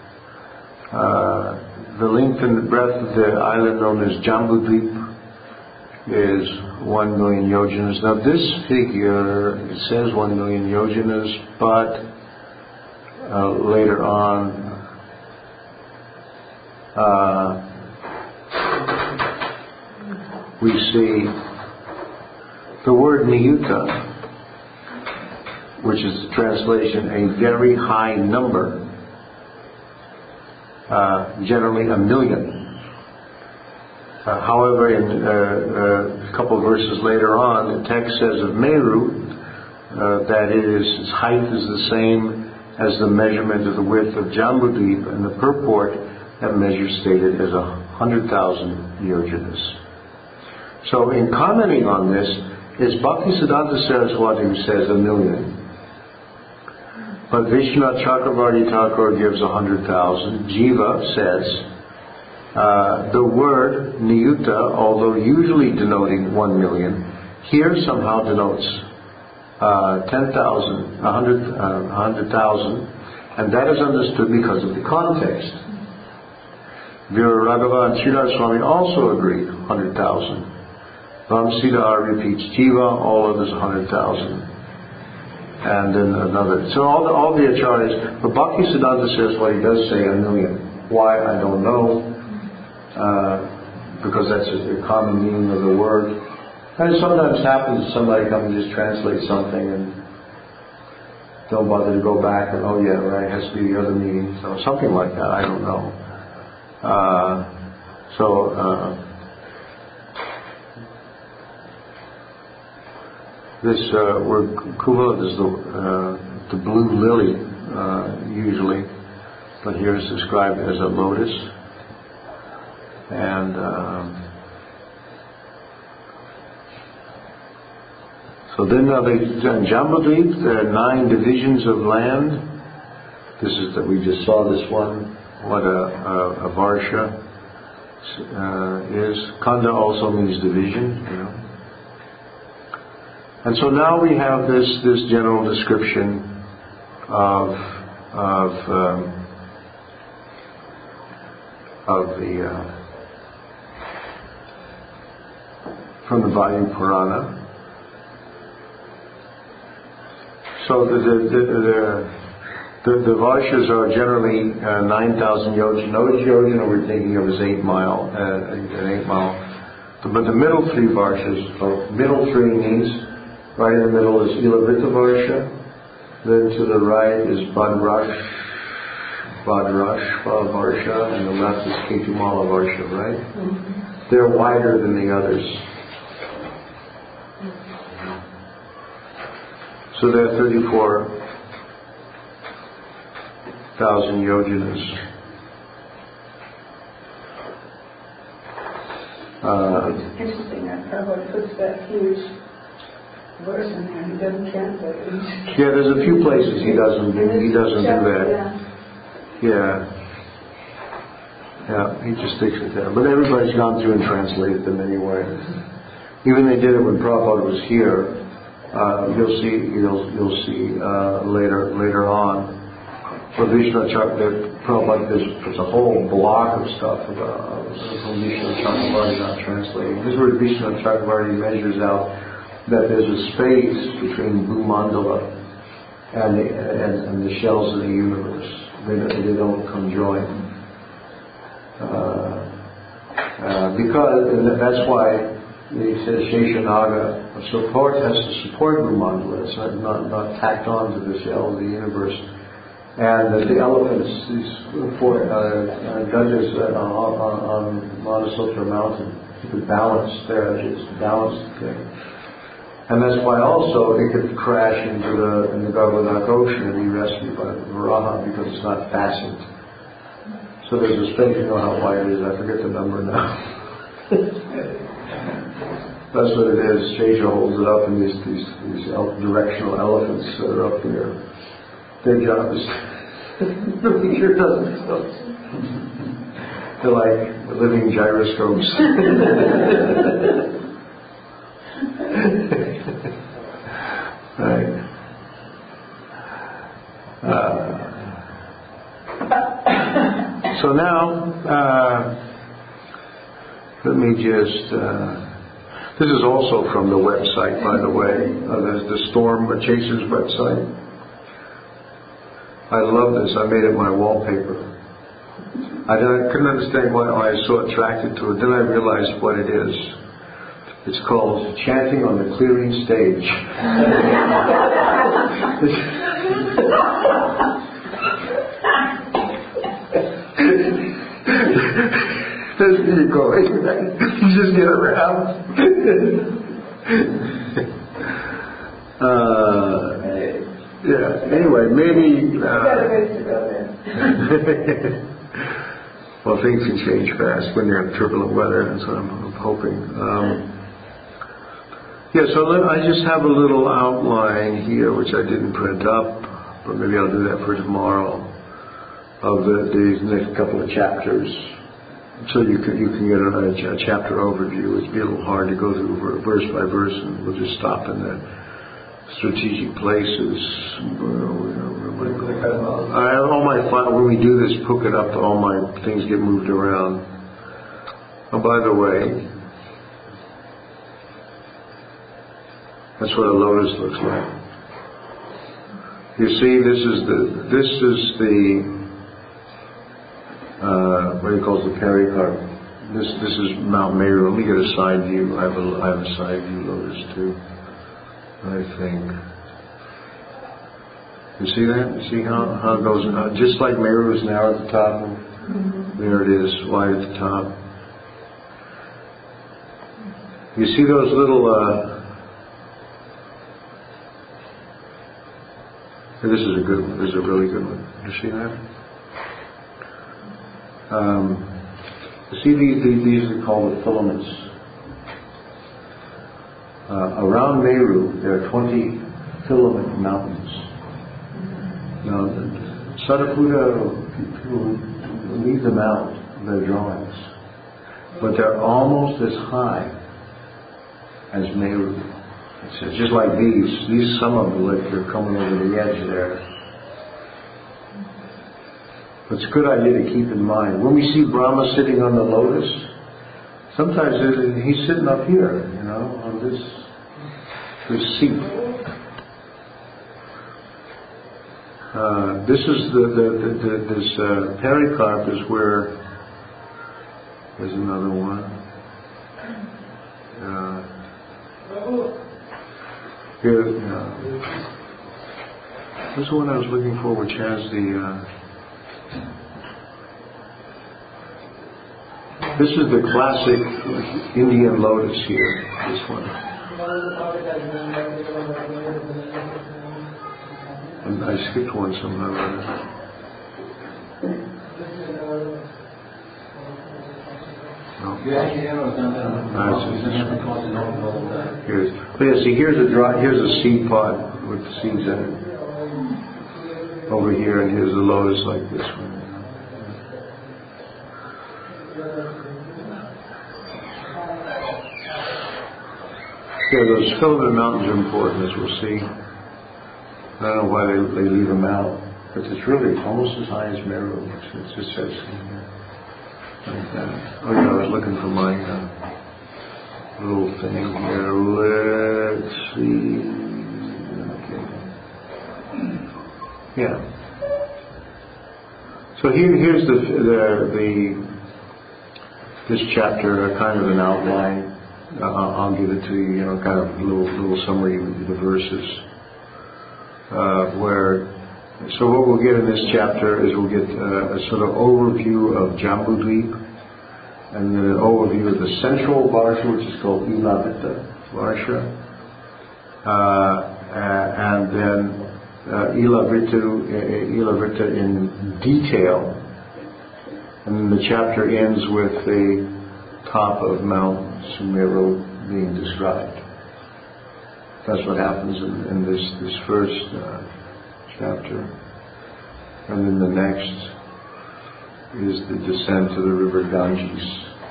uh, the length and the breadth of the island known as Jambudvip is one million yojanas. Now this figure, it says one million yojanas, but uh, later on uh, we see the word niyuta, which is the translation, a very high number. uh, generally a million. Uh, however, in uh, uh, a couple of verses later on, the text says of Meru uh, that it is, its height is the same as the measurement of the width of Jambudvip, and the purport that measure stated as a hundred thousand yojanas. So, in commenting on this, is Bhaktisiddhanta Saraswati who says a million. But Vishwanath Chakravarti Thakur gives a hundred thousand. Jiva says uh, the word niyuta, although usually denoting one million, here somehow denotes uh, ten thousand, a hundred, uh, a hundred thousand, and that is understood because of the context. Vira Raghava and Sridhar Swami also agree, one hundred thousand. Ram Siddhar repeats Jiva, all others one hundred thousand. And then another. So all the, all the acharyas, but Bhaktisiddhanta Saraswati does say a million. Why, I don't know. Uh, because that's a, a common meaning of the word. And it sometimes happens somebody comes and just translates something and don't bother to go back and, oh yeah, right, it has to be the other meaning. So something like that, I don't know. Uh, so, uh, This uh, word kuvala is the uh, the blue lily uh, usually, but here it's described as a lotus. And uh, so then uh, they in Jambudvip, there are nine divisions of land. This is that we just saw this one. What a, a, a varsha uh, is. Khanda also means division, you know. And so now we have this, this general description of of um, of the uh, from the Vayu Purana. So the the the, the, the, the varshas are generally uh, nine thousand yojana. Yojana we're thinking of as eight mile, uh, an eight mile. But the middle three varshas, or middle three means. Right in the middle is Ilavrita Varsha, then to the right is Badrash, Badrash Varsha, and the left is Ketumala Varsha, right? Mm-hmm. They're wider than the others. So they're thirty-four thousand yojanas. Uh, it's interesting that Prabhupada puts that huge verse in there. He doesn't translate it. Yeah, there's a few places he doesn't he doesn't do that. Yeah. Yeah, he just sticks it there. But everybody's gone through and translated them anyway. Even they did it when Prabhupada was here. Uh, you'll see you'll you'll see uh, later later on. For Vishnu Chakravarti, Prabhupada there's a whole block of stuff about from Vishnu Chakravarti not translating. This is where Vishnu Chakravarti measures out that there's a space between Bhumandala and the, and, and the shells of the universe. They, they don't conjoin. Uh, uh, because, and that's why he says Sheshanaga support has to support Bhumandala. It's not, not, not tacked on to the shell of the universe. And that the elephants, these four uh, uh, judges uh, on, on Manasatra Mountain, keep it balanced there. It's a balanced thing. And that's why also it could crash into the in the Govardhana Ocean and be rescued by the Varaha because it's not fastened. So there's a space, you know how wide it is, I forget the number now. That's what it is. Shesha holds it up and these these, these directional elephants that are up there. Their job is really sure doesn't so. They're like living gyroscopes. Right. Uh, so now, uh, let me just. Uh, this is also from the website, by the way. Uh, there's the Storm Chasers website. I love this. I made it my wallpaper. I, I couldn't understand why I was so attracted to it. Then I realized what it is. It's called Chanting on the Clearing Stage. There you go. You just get around. uh, yeah. Anyway, maybe. Uh, well, things can change fast when you're in turbulent weather, and so I'm, I'm hoping. Um, yeah. So let, I just have a little outline here, which I didn't print up, but maybe I'll do that for tomorrow. Of the, these next couple of chapters. So you can you can get a, a chapter overview. It'd be a little hard to go through verse by verse, and we'll just stop in the strategic places. I, all my when we do this, hook it up. All my things get moved around. Oh, by the way, that's what a lotus looks like. You see, this is the this is the uh, what he calls the pericarp. This this is Mount Meru. Let me get a side view. I have a I have a side view lotus too, I think. You see that? You see how, how it goes? Uh, just like Meru is narrow at the top, and mm-hmm. there it is, wide at the top. You see those little, uh, this is a good one, this is a really good one. You see that? Um, you see these, these, these are called the filaments. Uh, around Meru, there are twenty filament mountains. Now, Sariputta, people leave them out in their drawings, but they're almost as high as Meru. It's, it's just like these. These, some of them, like they're coming over the edge there. But it's a good idea to keep in mind. When we see Brahma sitting on the lotus, sometimes it, he's sitting up here, you know, on this, this seat. Uh, this is the, the, the, the this uh, pericarp is where there's another one. Uh, here, uh, this is the one I was looking for, which has the. Uh, this is the classic Indian lotus here. This one. And I skipped one somehow. No. Here's, but yeah, see, here's a dry, here's a seed pod with seeds in it. Over here, and here's a lotus like this one. Yeah, those filament mountains are important, as we'll see. I don't know why they, they leave them out, but it's really almost as high as Meru. It just says like that. Oh yeah, I was looking for my uh, little thing here. Let's see. Okay. Yeah. So here, here's the the, the this chapter, uh, kind of an outline. Uh, I'll give it to you. You know, kind of a little little summary of the verses. Uh, where, so what we'll get in this chapter is we'll get uh, a sort of overview of Jambudvip, and then an overview of the central Varsha, which is called Ilavita Varsha, uh, and then uh, Ilavrita, uh, Ilavrita in detail, and then the chapter ends with the top of Mount Sumeru being described. That's what happens in, in this this first uh, chapter, and then the next is the descent to the river Ganges,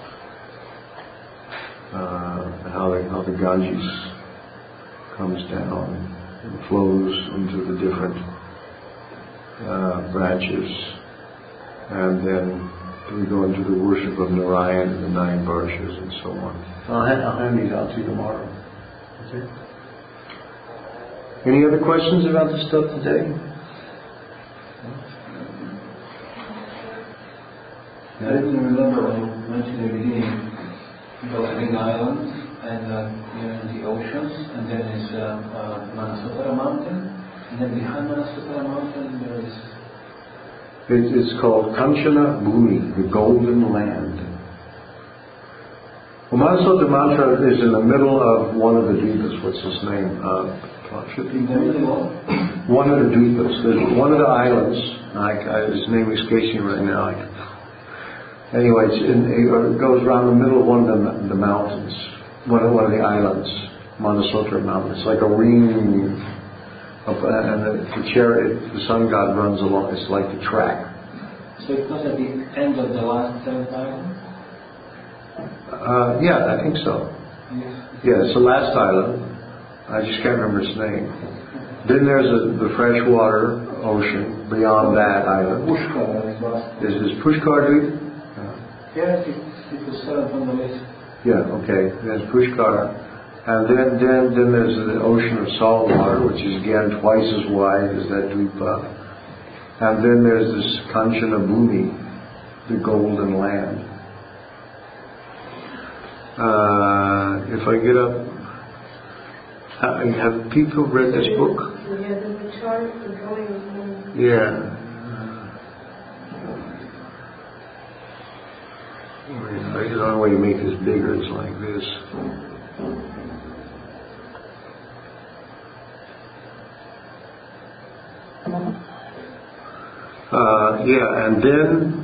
uh, how the how the Ganges comes down and flows into the different uh, branches, and then we go into the worship of Narayan and the nine Varshas and so on. I'll hand, I'll hand these out to you tomorrow. Okay. Any other questions about this stuff today? I didn't remember when you mentioned in the beginning about the big islands and uh, you know, the oceans, and then is uh, uh, Manasotara Mountain, and then behind Manasotara Mountain there is. It, it's called Kanchana Bhumi, the Golden Land. Well, Manasota Mantra is in the middle of one of the dvipas. What's his name? Uh, In the middle of? one of the dvipas. There's one of the islands. I, I, his name is escaping right now. Anyway, it's in, it goes around the middle of one of the, the mountains, one of, one of the islands, Manasota Mountain. It's like a ring, of, and the, the chariot, the sun god runs along. It's like the track. So it was at the end of the last seventh island? Uh, yeah, I think so. Yes. Yeah, it's the last island. I just can't remember its name. Then there's a, the freshwater ocean beyond that island. Pushkar is last. Is this Pushkar Dweep? Yes, it, it was seventh on the list. Yeah, okay. There's Pushkar. And then, then, then there's the ocean of salt water, which is again twice as wide as that Dweepa. And then there's this Kanchana Bhumi, the golden land. Uh, if I get up, uh, have people read this book? Yeah, there's a chart, the drawing of one. Yeah. The only way to make this bigger is like this. Uh, yeah, and then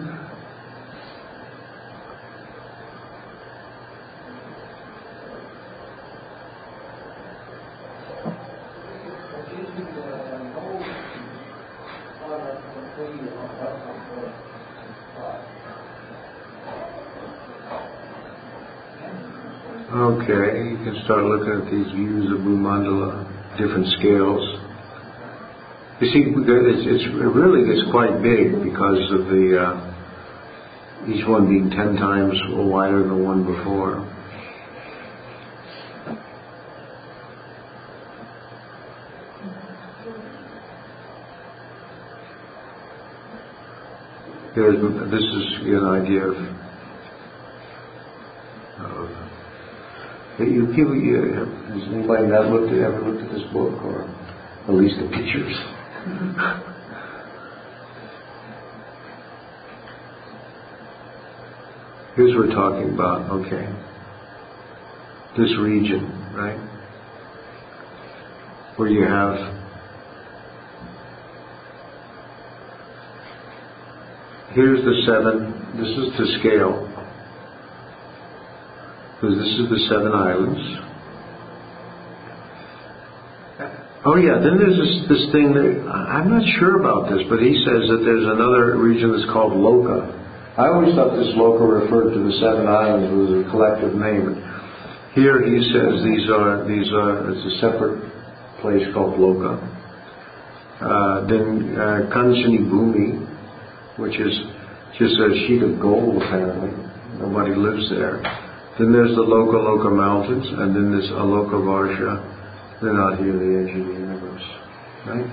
okay, you can start looking at these views of Bhumandala, different scales. You see, it's, it's, it really gets quite big because of the uh, each one being ten times wider than the one before. There's, this is an idea of, of you people. You, has anybody not looked at, ever looked at this book, or at least the pictures? Here's what we're talking about, okay. This region, right? Where you have here's the seven, this is the scale. Because this is the seven islands. Oh yeah, then there's this, this thing that, I'm not sure about this, but he says that there's another region that's called Loka. I always thought this Loka referred to the seven islands as a collective name. But here he says these are, these are, it's a separate place called Loka. Uh, then uh, Kanchani Bhumi, which is just a sheet of gold apparently. Nobody lives there. Then there's the Loka Loka mountains, and then there's Aloka Varsha. They're not here, the edge of the universe. Right?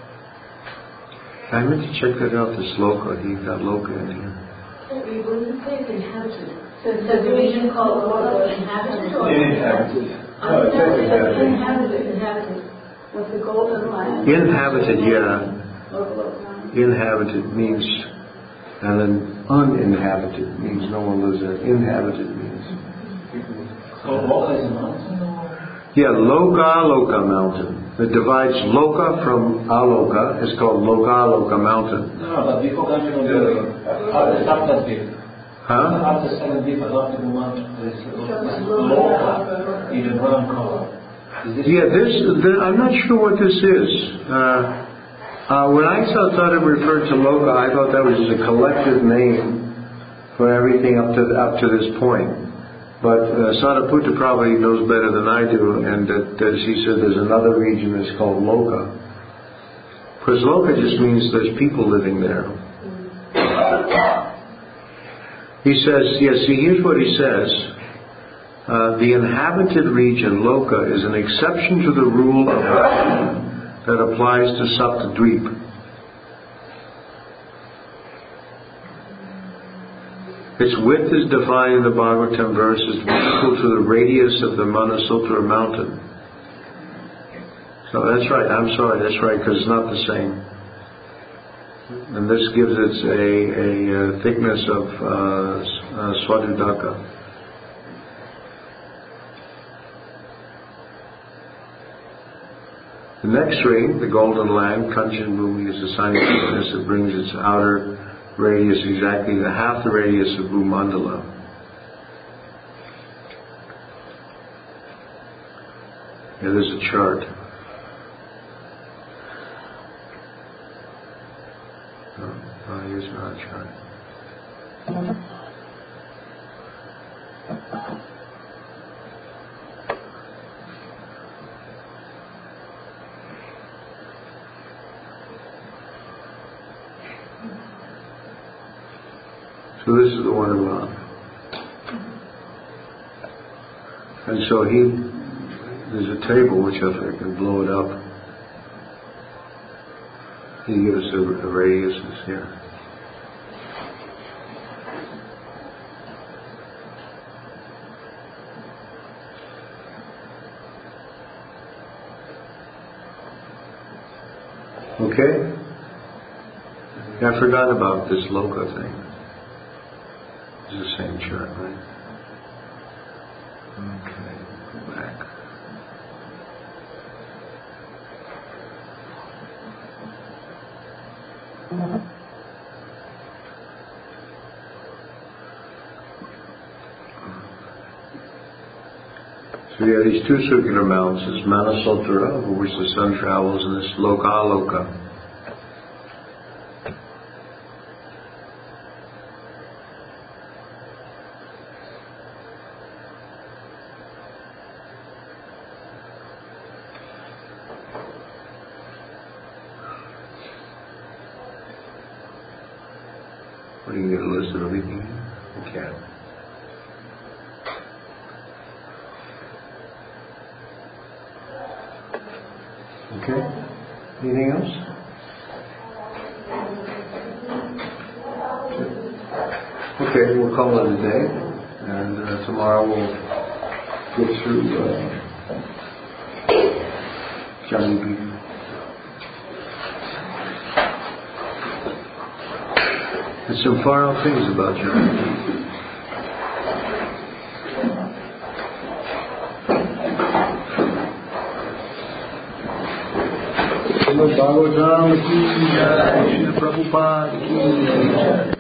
I meant to check that out, this Loka. He got Loka in here. We wouldn't say it's inhabited. So it's a region called Loka inhabited. Inhabited. No, it says it's inhabited. Inhabited. With the golden land. Inhabited, yeah. Inhabited means, and then uninhabited means no one lives there. Inhabited means. So Loka is a mountain? Yeah, Loka Loka mountain. That divides Loka from Aloka is called Loka Loka mountain. No, no, but before Kanchana Bhumi, after Sapta Dvip. Huh? After seven Dvipas, after Bhumandala, there is Loka in a brown color. Is this Yeah, this, the, I'm not sure what this is. Uh, uh, when I saw, thought it referred to Loka, I thought that was just a collective name for everything up to up to this point. But uh, Sariputta probably knows better than I do, and that, that she said there's another region that's called Loka. Because Loka just means there's people living there. He says, yes, see, here's what he says. Uh, the inhabited region, Loka, is an exception to the rule of that applies to Saptadweep. Its width is defined in the Bhagavatam verse as equal to the radius of the Manasota mountain. So that's right, I'm sorry, that's right, because it's not the same. And this gives it a, a, a thickness of uh, uh, Swadudaka. The next ring, the golden lamp, Kanchan Bhumi, is a sign of goodness that brings its outer radius exactly to half the radius of Bhumandala. Here, there's a chart. Oh, oh here's not a chart. So this is the one around. And so he, there's a table which if I can blow it up, he gives us the, the radiuses here. Okay? I forgot about this loka thing. It's the same chart, right? Okay, go back. So we have these two circular mounts, this Manasotara, over which the sun travels, and this Lokaloka. What, do you get a list of everything? You can't. Okay? Anything else? Okay, we'll call it a day. And uh, tomorrow we'll get through uh, Jani. There's some far out things about you. Bhagavatam ki jai, Prabhupada ki jai.